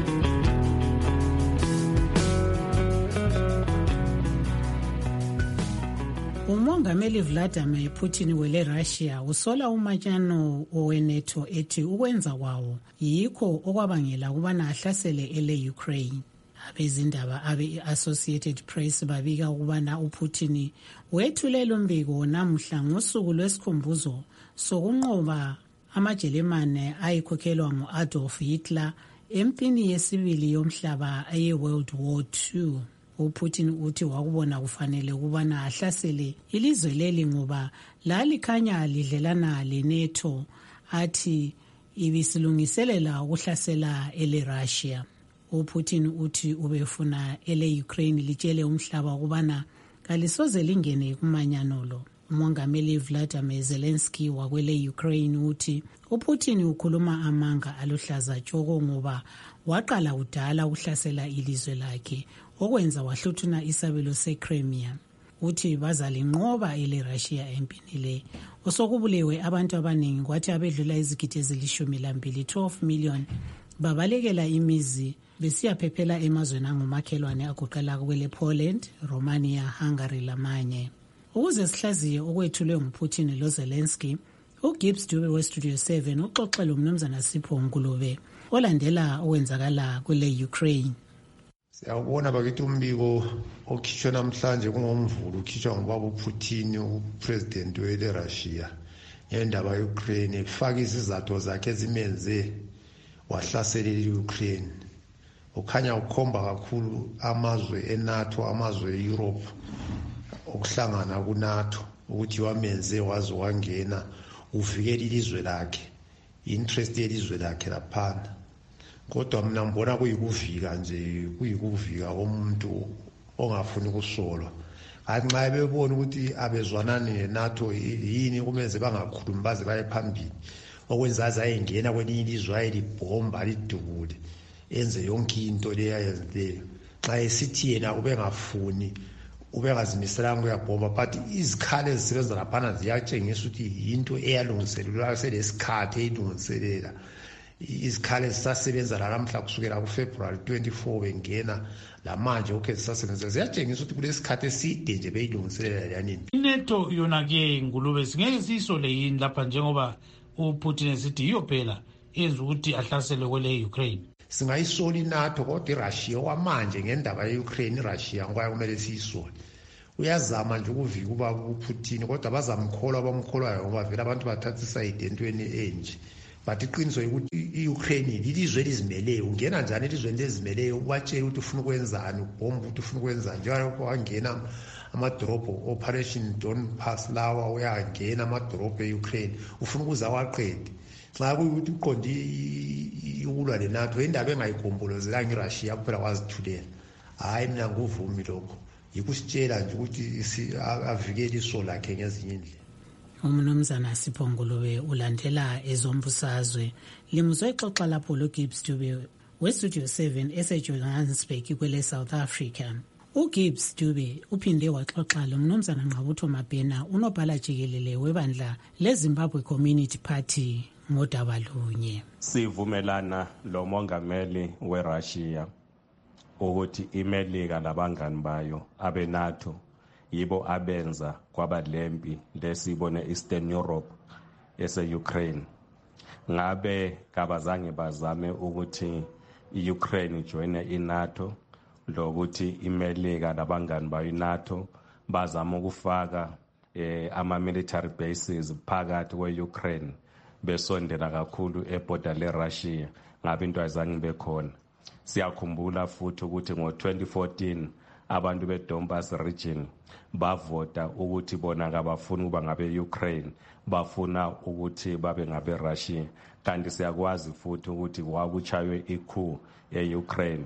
Umongameli Vladimir Putin wele Russia usola umanyano oweNATO ethi ukwenza kwawo yikho okwabangela ukubana ahlasele ele Ukraine. Abezindaba abe-Associated Press babika ukubana uPutin wethulela umbiko namuhla ngosuku lwesikhumbuzo sokunqoba amaJalimane ayikhokhelwa ngu-Adolf Hitler empini yesibili yomhlaba ye-World War II. uPutin uthi wakubona kufanele ukubana ahlasele ilizwe leli ngoba lalikhanya lidlelana leNATO, athi ibisilungiselela ukuhlasela ele-Russia. uPutin uthi ubefuna ele-Ukraine litshele umhlaba ukubana kalisoze lingene kumanyano lo. Umongameli Vladimir Zelensky wakwele Ukraine uthi uPutin ukhuluma amanga aluhlaza tshoko ngoba waqala udala ukuhlasela ilizwe lakhe okwenza wahluthuna isabelo seCrimea. Uthi bazalinqoba ele Russia empini le. Osokubulewe abantu abaningi kwathi abedlula izigidi ezili12 12 million babalekela imizi besiyaphephela emazweni angumakhelwane agoqela kwele Poland, Romania, Hungary lamanye. Ukuze sihlaziye okwethulwe nguPutin lo Zelensky, uGibbs Dube weStudio 7 uxoxela umnumzana Sipho Ngulube olandela okwenzakala kwele Ukraine. Siyabona bakithi umbiko okhishwa namhlanje kungomvulo ukhishwa ngubaba uPutin upresident wele Russia ngendaba yeUkraine efaka izizathu zakhe ezimenze wahlasela iUkraine. Ukhanya ukhomba kakhulu amazwe eNATO, amazwe eEurope okuhlangana kuNATO ukuthi wamenze waze wangena uvikela ilizwe lakhe, interest yelizwe lakhe laphana. Kodwa mina ngibona kuyikuvika nje, kuyikuvika umuntu ongafuni kusolwa. Anxa bebona ukuthi abezwanani neNATO yini kumenze bangakhulumi baze baye phambili. Okwenza azayengena kwelinye ilizwe ayelibhomba lidubule enze yonke into leyayenzileyo. Xa esithi yena ubengafuni ubengazimiselanga uyabhomba but izikhali ezisebenza laphana ziyatshengisa ukuthi into eyalungiselelwa selesikhathi eyilungiselela. Izikhali zisasebenza namhla kusukela kuFebruary 24 bengena lamanje okay zisasebenza ziyatshengisa ukuthi kulesikhathi eside nje beyilungiselela yanini. iNATO yona ke Ngulube singeke siyisole yini lapha njengoba uPutin esithi iyo phela yenza ukuthi ahlasele kwele Ukraine. Singayisola iNATO kodwa iRussia kwamanje ngendaba yeUkraine iRussia ngwaye kumele siyisole. Uyazama nje ukuvika kuba uPutin kodwa bazamkholwa abamkholwayo ngoba vele abantu bathathisa identweni enje. But iqiniso ukuthi iUkraine lilizwe elizimeleyo. Ungena njani elizweni lezimeleyo ubatshela ukuthi ufuna ukwenzani, ubhomba ukuthi ufuna ukwenzani. Njengoba wangena amadrobho Operation Donbass lawa uyangena amadrobho eUkraine ufuna ukuza waqede. Xa kuyukuthi uqonde ukulwa leNATO indaba engayigombolozela ngeRussia kuphela wazithulela. Hayi mina nguvumi lokho. Yikusitshela nje ukuthi avikele iso lakhe ngezinye indlela. Umnumzana Sipho Ngulube ulandela ezombusazwe limuzwe xoxa lapho loGibbs Dube weStudio 7 eseJohannesburg kwele South Africa. uGibbs Dube uphinde waxoxa lo mnumzana Nqabutho Mabhena unobhala jikelele webandla leZimbabwe Community Party ngodaba lunye. Sivumelana lo mongameli weRussia ukuthi iMelika labangani bayo abeNATO yibo abenza kwabalempi lesibone Eastern Europe ese-Ukraine. Ngabe kabazange bazame ukuthi i-Ukraine joine iNATO lokuthi iMelika labangani bayo iNATO bazama ukufaka ama-military bases phakathi kwe-Ukraine besondela kakhulu eborder leRussia. Ngabe into ayizange bekhona. Siyakhumbula futhi ukuthi ngo-2014 abantu beDonbass region bavota ukuthi bona kabafuni ukuba ngabe Ukraine, bafuna ukuthi babe ngabe Russia. Kanti siyakwazi futhi ukuthi kwakuchaywe iku eUkraine.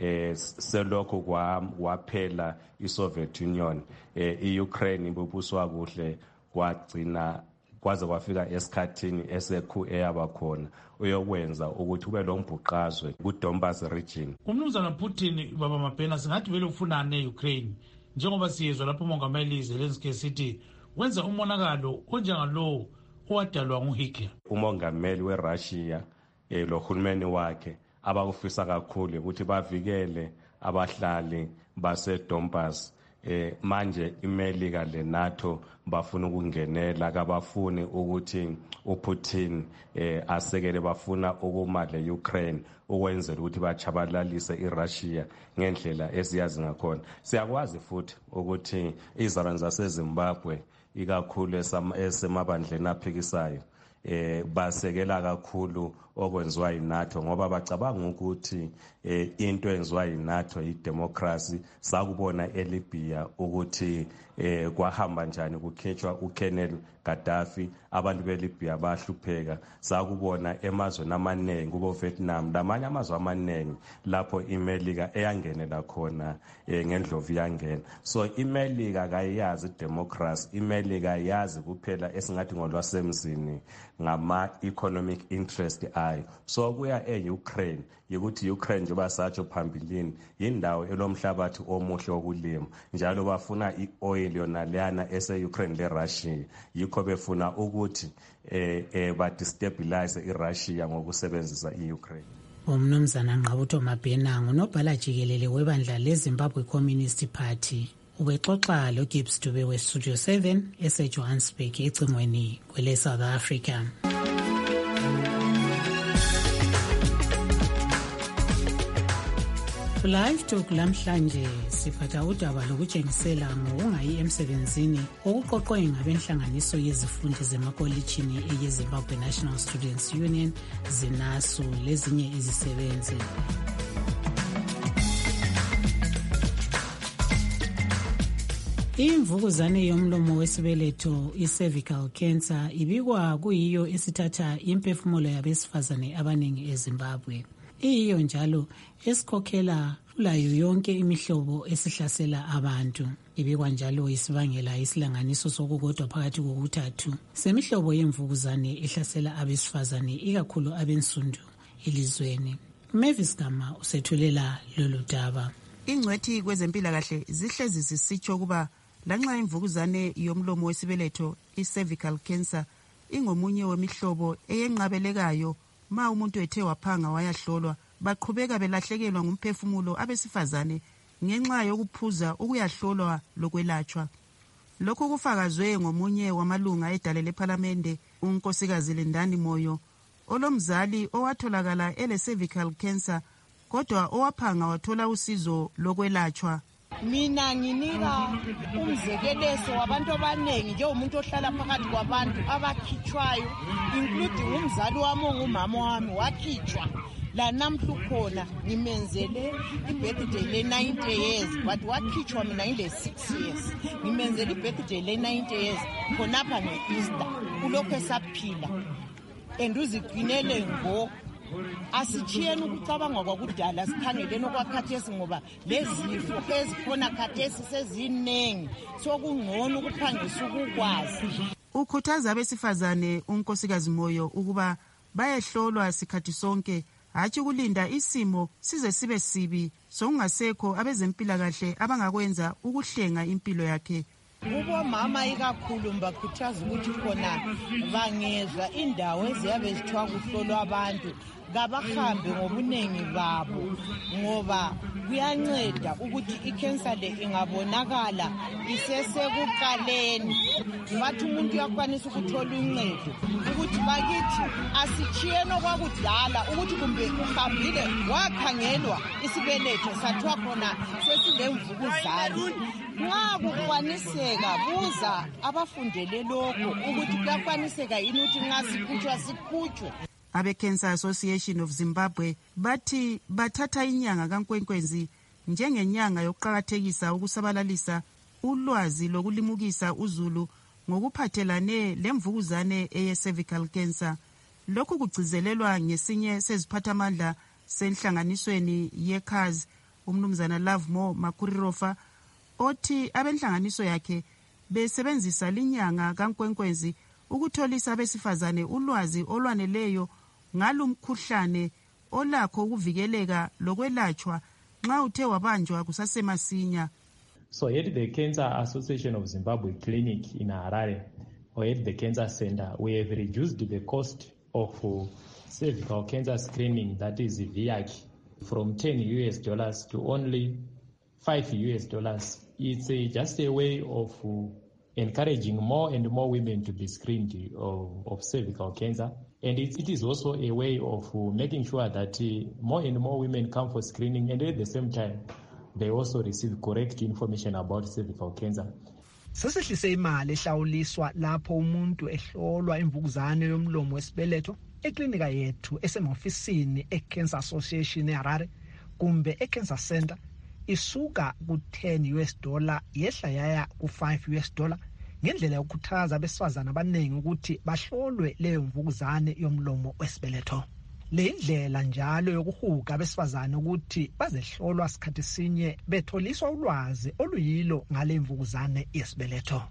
Selokho kwaphela iSoviet Union, iUkraine ibubuswa kuhle kwagcina kwaze kwafika esikhathini esekhu eyaba khona uyokwenza ukuthi kube lo mbhuqazwe kuDonbass region. Umnumzana Putin baba Mabhena singathi vele ufuna neUkraine njengoba siyezwa lapho umongameli Zelensky sithi wenza umonakalo onjengalo owadalwa nguHitler. Umongameli weRussia lo hulumeni wakhe abakufisa kakhulu ukuthi bavikele abahlali baseDonbass. Manje iMelika leNATO bafuna ukungenela, kabafuni ukuthi uPutin asekele, bafuna ukuma leUkraine ukwenzela ukuthi bachabalalise iRussia ngendlela esiyazi ngakhona. Siyakwazi futhi ukuthi izalwane zaseZimbabwe ikakhulu esemabandleni aphikisayo basekela kakhulu okwenziwa yiNATO ngoba bacabanga ukuthi into enziwa yiNATO idemocracy. Sakubona eLibya ukuthi kwahamba njani kukhethwa uKolonel Gaddafi, abantu beLibya bahlupheka. Sakubona emazweni amaningi kubo Vietnam lamanye amazwe amaningi lapho iMelika eyangenela khona ngendlovu yangena. So iMelika kayazi democracy, iMelika yazi kuphela esingathi ngolwasemzini ngama economic interest ayo. So kuya eUkraine yikuthi Ukraine njengoba satsho phambilini indawo elomhlabathi omuhle wokulima, njalo bafuna ioil yona leyana ese-Ukraine le-Russia, yikho befuna ukuthi badestabilize iRussia ngokusebenzisa i-Ukraine. Umnumzana Nqabutho Mabhena ngunobhala jikelele webandla leZimbabwe Communist Party ubexoxa loGibbs Dube weStudio 7 eseJohannesburg ecingweni kwele South Africa. Live Talk lamhlanje siphatha udaba lokutshengisela ngokungayi emsebenzini okuqoqwe ngabenhlanganiso yezifundi zemakolitshini eyeZimbabwe National Students Union ZINASU lezinye izisebenzi. Imvukuzane yomlomo wesibeletho i-cervical cancer ibikwa kuyiyo esithatha imphefumulo yabesifazane abaningi eZimbabwe. Iyo njalo esikhokhela layo yonke imihlobo esihlasela abantu. Ibikwa njalo isibangela isilanganiso sokukodwa phakathi kokuthathu semihlobo yemvukuzane ehlasela abesifazane ikakhulu abensundu elizweni. Mavis Gama usethulela lolu daba. Ingcwethi kwezempilakahle zihlezi zisitsho kuba lanxa imvukuzane yomlomo wesibeletho i-cervical cancer ingomunye wemihlobo eyenqabelekayo ma umuntu ethe waphanga wayahlolwa, baqhubeka belahlekelwa ngumphefumulo abesifazane ngenxa yokuphuza ukuyahlolwa lokwelatshwa. Lokhu kufakazwe ngomunye wamalunga edale lePhalamende, unkosikazi Lendani Moyo, olomzali owatholakala ele-cervical cancer kodwa owaphanga wathola usizo lokwelatshwa. Mina nginika umzekelezo wabantu abaningi njengomuntu ohlala phakathi kwabantu abakhitshwayo, including umzali wami ongumama wami wakhitshwa. La namhla ukhona ngimenzele ibirthday le-90 years but wakhitshwa mina ngile-6 years. Ngimenzele ibirthday le-90 years khonapha nge-Easter kulokhu esaphila and uziqinele ngo asitshiyeni ukucabanga kwakudala sikhangeleni okwakhathesi ngoba lezifo ezikhona khathesi seziningi sokungcono ukuphangisa ukukwazi. Ukhuthaza abesifazane unkosikazi Moyo ukuba bayehlolwa sikhathi sonke, hatshi kulinda isimo size sibe sibi sokungasekho abezempilakahle abangakwenza ukuhlenga impilo yakhe. Kubomama ikakhulu mbakhuthaza ukuthi khona bangezwa indawo eziyabe zithiwa kuhlolwa abantu kabahambe ngobunengi babo ngoba kuyanceda ukuthi ikhensa le ingabonakala isesekuqaleni. Bathi umuntu uyakwanisa ukuthola uncedo ukuthi bakithi asitshiyeni okwakudala ukuthi kumbe uhambile wakhangelwa isibeletho sathiwa khona sesilemvukuzane. Nxa kukwaniseka buza abafundele lokho ukuthi kuyakwaniseka yini ukuthi nxa sikhutshwa sikhutshwe. Abe-Cancer Association of Zimbabwe bathi bathatha inyanga kaNkwenkwezi njengenyanga yokuqakathekisa ukusabalalisa ulwazi lokulimukisa uzulu ngokuphathelane lemvukuzane eye-cervical cancer. Lokhu kugcizelelwa ngesinye seziphathamandla senhlanganisweni yeCARS, umnumzana Lovemore Makurirofa, othi abenhlanganiso yakhe besebenzisa linyanga kaNkwenkwezi ukutholisa abesifazane ulwazi olwaneleyo ngalumkhuhlane olakho ukuvikeleka lokwelatshwa nxa uthe wabanjwa kusasemasinya. So at the Cancer Association of Zimbabwe clinic in Harare, or at the Cancer Center, we have reduced the cost of cervical cancer screening, that is VIAC, from $10 to only $5. It's just a way of encouraging more and more women to be screened of cervical cancer. And it is also a way of making sure that more and more women come for screening, and at the same time, they also receive correct information about cervical cancer. sesihlise imali ehlawuliswa lapho umuntu ehlolwa imvukuzane yomlomo wesibeletho eklinika yethu esemofisini eCancer Association eHarare kumbe eCancer Center isuka ku$10 yehla yaya ku$5 ngendlela yokukhuthaza abesifazana abaningi ukuthi bahlolwe leyo mvukuzane yomlomo wesibeletho. Le indlela njalo yokuhuga abesifazana ukuthi bazehlolwa sikhathi sinye betholiswa ulwazi oluyilo ngale mvukuzane yesibeletho.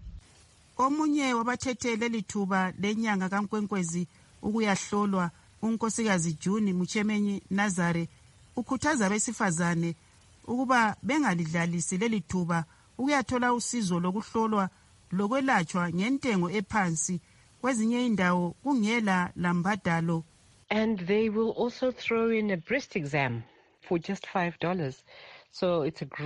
Omunye wabathethe lelithuba lenyanga kaNkwenkwezi ukuyahlolwa unkosikazi June Muchemenyi Nazare ukhuthaza abesifazane ukuba bengalidlalisi lelithuba ukuyathola usizo lokuhlolwa lokwelatshwa ngentengo ephansi kwezinye indawo kungela lambadalo. And they will also throw in a breast exam for just $5. So it's a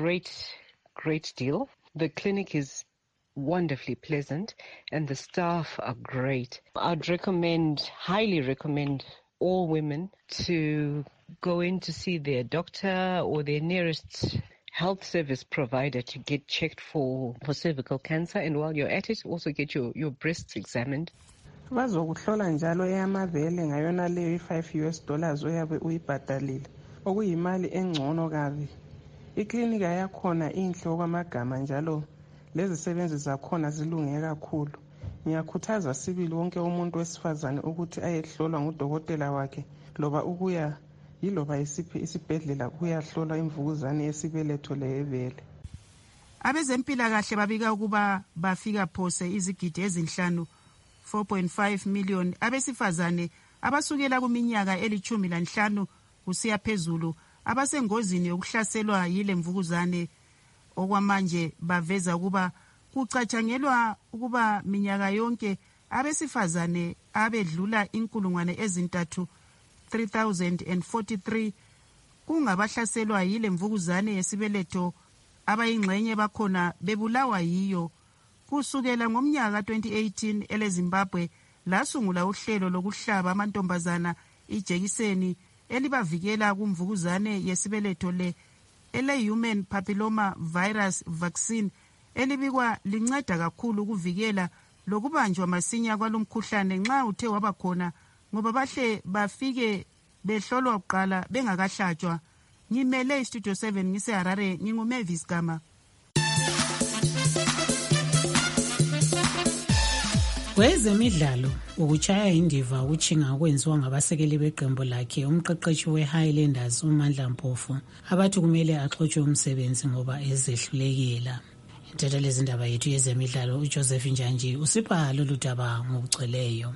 great deal. The clinic is wonderfully pleasant and the staff are great. I'd highly recommend all women to go in to see their doctor or their nearest health service provider to get checked for cervical cancer, and while you're at it, also get your breasts examined. Bazokuhlola njalo eyamabele ngayona leyo $5 oyabe uyibhadalile okuyimali engcono kabi. Iklinika yakhona inhle okwamagama njalo lezisebenzi zakhona zilunge kakhulu. Ngiyakhuthaza sibili wonke umuntu wesifazane ukuthi ayehlolwa ngudokotela wakhe loba ukuya yiloba isiphi isibhedlela kuyahlolwa imvukuzane yesibeletho leyebele. Abezempilakahle babika ukuba bafika phose izigidi ezinhlanu 4.5 million abesifazane abasukela kuminyaka eli-15 kusiya phezulu abasengozini yokuhlaselwa yile mvukuzane. Okwamanje baveza ukuba kucatshangelwa ukuba minyaka yonke abesifazane abedlula 3,043 kungabahlaselwa yile mvukuzane yesibeletho abayingxenye bakhona bebulawa yiyo. Kusukela ngomnyaka 2018 eleZimbabwe lasungula uhlelo lokuhlaba amantombazana ijekiseni elibavikela kumvukuzane yesibeletho ele-Human Papilloma Virus Vaccine elibikwa linceda kakhulu ukuvikela lokubanjwa masinya kwalomkhuhlane nxa uthe wabakhona ngoba bahle bafike behlolwa kuqala bengakahlatshwa. Ngimele iStudio 7 ngiseHarare nginguMavis Gama. Kwezemidlalo ukutshaya indiva ukuchinga kwenziwa ngabasekeli beqembu lakhe umqeqeshi weHighlanders uMandla Mpofu abathi kumele axotshe umsebenzi ngoba ezehlulekela. Inthetho lezindaba yethu yezemidlalo uJoseph Njanji usipha lolu daba ngokugcweleyo.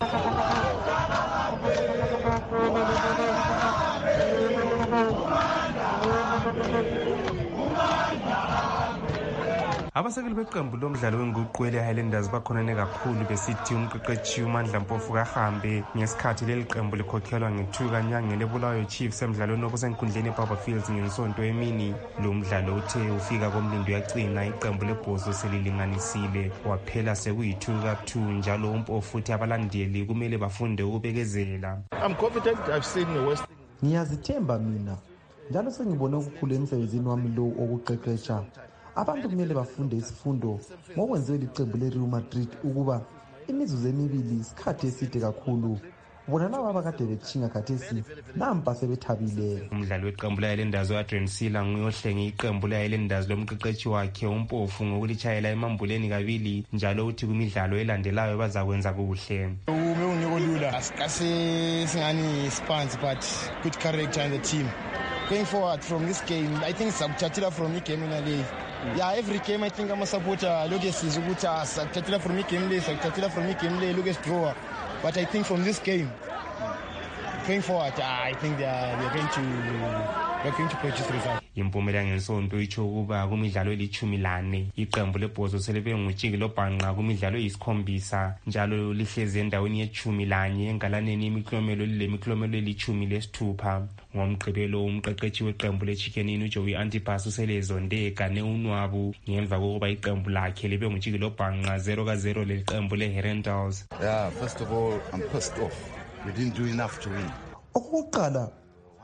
Abasekeli beqembu lomdlalo wenguqwele Highlanders bakhonene kakhulu besithi umqeqeshi uMandla Mpofu kahambe ngesikhathi leli qembu likhokhelwa ngethuka nyangele Bulawayo Chiefs emdlalweni obusenkundleni eBarber Fields ngensonto emini. Lo mdlalo uthe ufika komlindo yagcina iqembu lebhozo selilinganisile waphela sekuyithuka-2 njalo uMpofu uthi abalandeli kumele bafunde ukubekezela. I'm confident I've seen the worst. Ngiyazithemba mina njalo sengibone ukukhulu emsebenzini wami lo okuqeqesha. Abantu kumele bafunde isifundo ngokwenziwe liqembu leReal Madrid ukuba imizuzu emibili isikhathi eside kakhulu. Bona laba abakade bechinga khathesi nampa sebethabile. Umdlali weqembu leHighlanders uAdrian Sila nguyohlenge iqembu leHighlanders lomqeqeshi wakhe uMpofu ngokulitshayela emambuleni kabili njalo uthi kumidlalo elandelayo bazakwenza kuhle. Umeunikolula asikase singani spans but good character in the team. Going forward from this game, I think sakuthathela from igame nale. Yeah, every game I think I'm a supporter. Look at this, sakuthathela from igame le, sakuthathela from igame le, look at draw. But I think from this game, going forward, I think they're going to produce results. Impumela ngensonto itsho ukuba kumidlalo eli-14 iqembu lebhozo selebe ngutshiki lobhanqa kumidlalo eyisikhombisa njalo lihlezi endaweni ye-11 engalaneni imiklomelo lemiklomelo eli-16. Ngomgqibelo umqeqeshi weqembu le-Chicken Inn uJoey Antipas uselezondeka neunwabu ngemva kokuba iqembu lakhe libe ngutshiki lobhanqa 0-0 leqembu Yeah, first of all, I'm pissed off. We didn't do enough to win. Okokuqala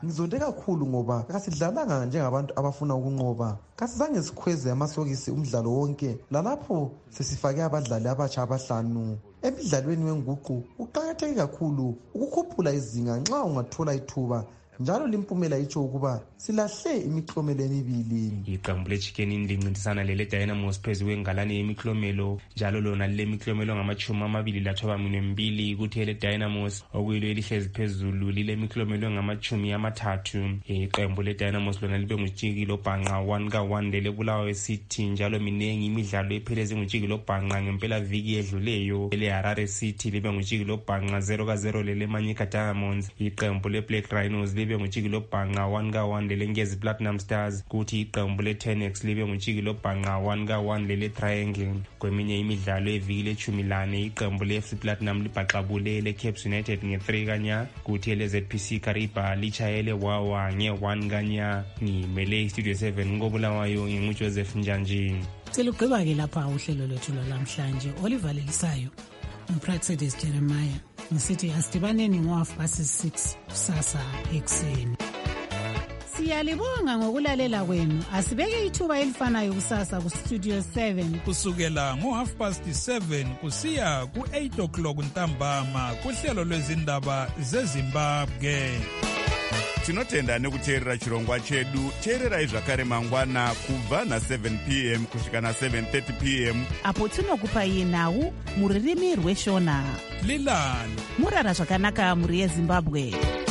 ngizonde kakhulu ngoba kasidlalanga njengabantu abafuna ukunqoba, kasizange sikhweze amasokisi umdlalo wonke, lalapho sesifake abadlali abatsha abahlanu. Emidlalweni wenguqu kuqakatheke kakhulu ukukhuphula izinga nxa ungathola ithuba, njalo limpumela itsho ukuba silahle imiklomelo emibili. Iqembu leChicken lincintisana lele Dynamos phezu kwengalane yemiklomelo, njalo lona lile miklomelo ngama-22 kuthi ele Dynamos okuyilo elihlezi phezulu lile miklomelo ngama-30. Iqembu le Dynamos lona libe nguTshikilo Bhanqa 1-1 lele Bulawayo City, njalo minengi imidlalo epheleze nguTshikilo Bhanqa ngempela viki edluleyo. Ele Harare City libe nguTshikilo Bhanqa 0-0 lele Manyika Diamonds. Iqembu le Black Rhinos libe nguTshikilo Bhanqa 1-1 lele Ngezi Platinum Stars, kuthi iqembu le Tenex libe nguTshikilo Bhanqa 1-1 lele Triangle. Kweminye imidlalo eviki le-14 iqembu le FC Platinum libhaxabule le Caps United nge-3 kanya, kuthi ele ZPC Kariba lichayele Wawa nge-1 kanya. Ngimele iStudio 7 ngobulawayo nginguJoseph Njanji. Cela ugqiba-ke lapha uhlelo lwethu lwalamhlanje olivalelisayo uPraxedis Jeremiah ngisithi asidibaneni ngo-6:30 kusasa ekuseni. Siyalibonga ngokulalela kwenu. Asibeke ithuba elifanayo kusasa kuStudio 7 kusukela ngo-7:30 kusiya ku-8 ntambama kuhlelo lwezindaba zeZimbabwe. Tinotenda nekuteerera chirongwa chedu. Teererai zvakare mangwana kubva na7 p.m. kusvika na7:30 p.m. apo tinokupai nhau muririmi rweshona. Lilani murara zvakanaka muri yeZimbabwe.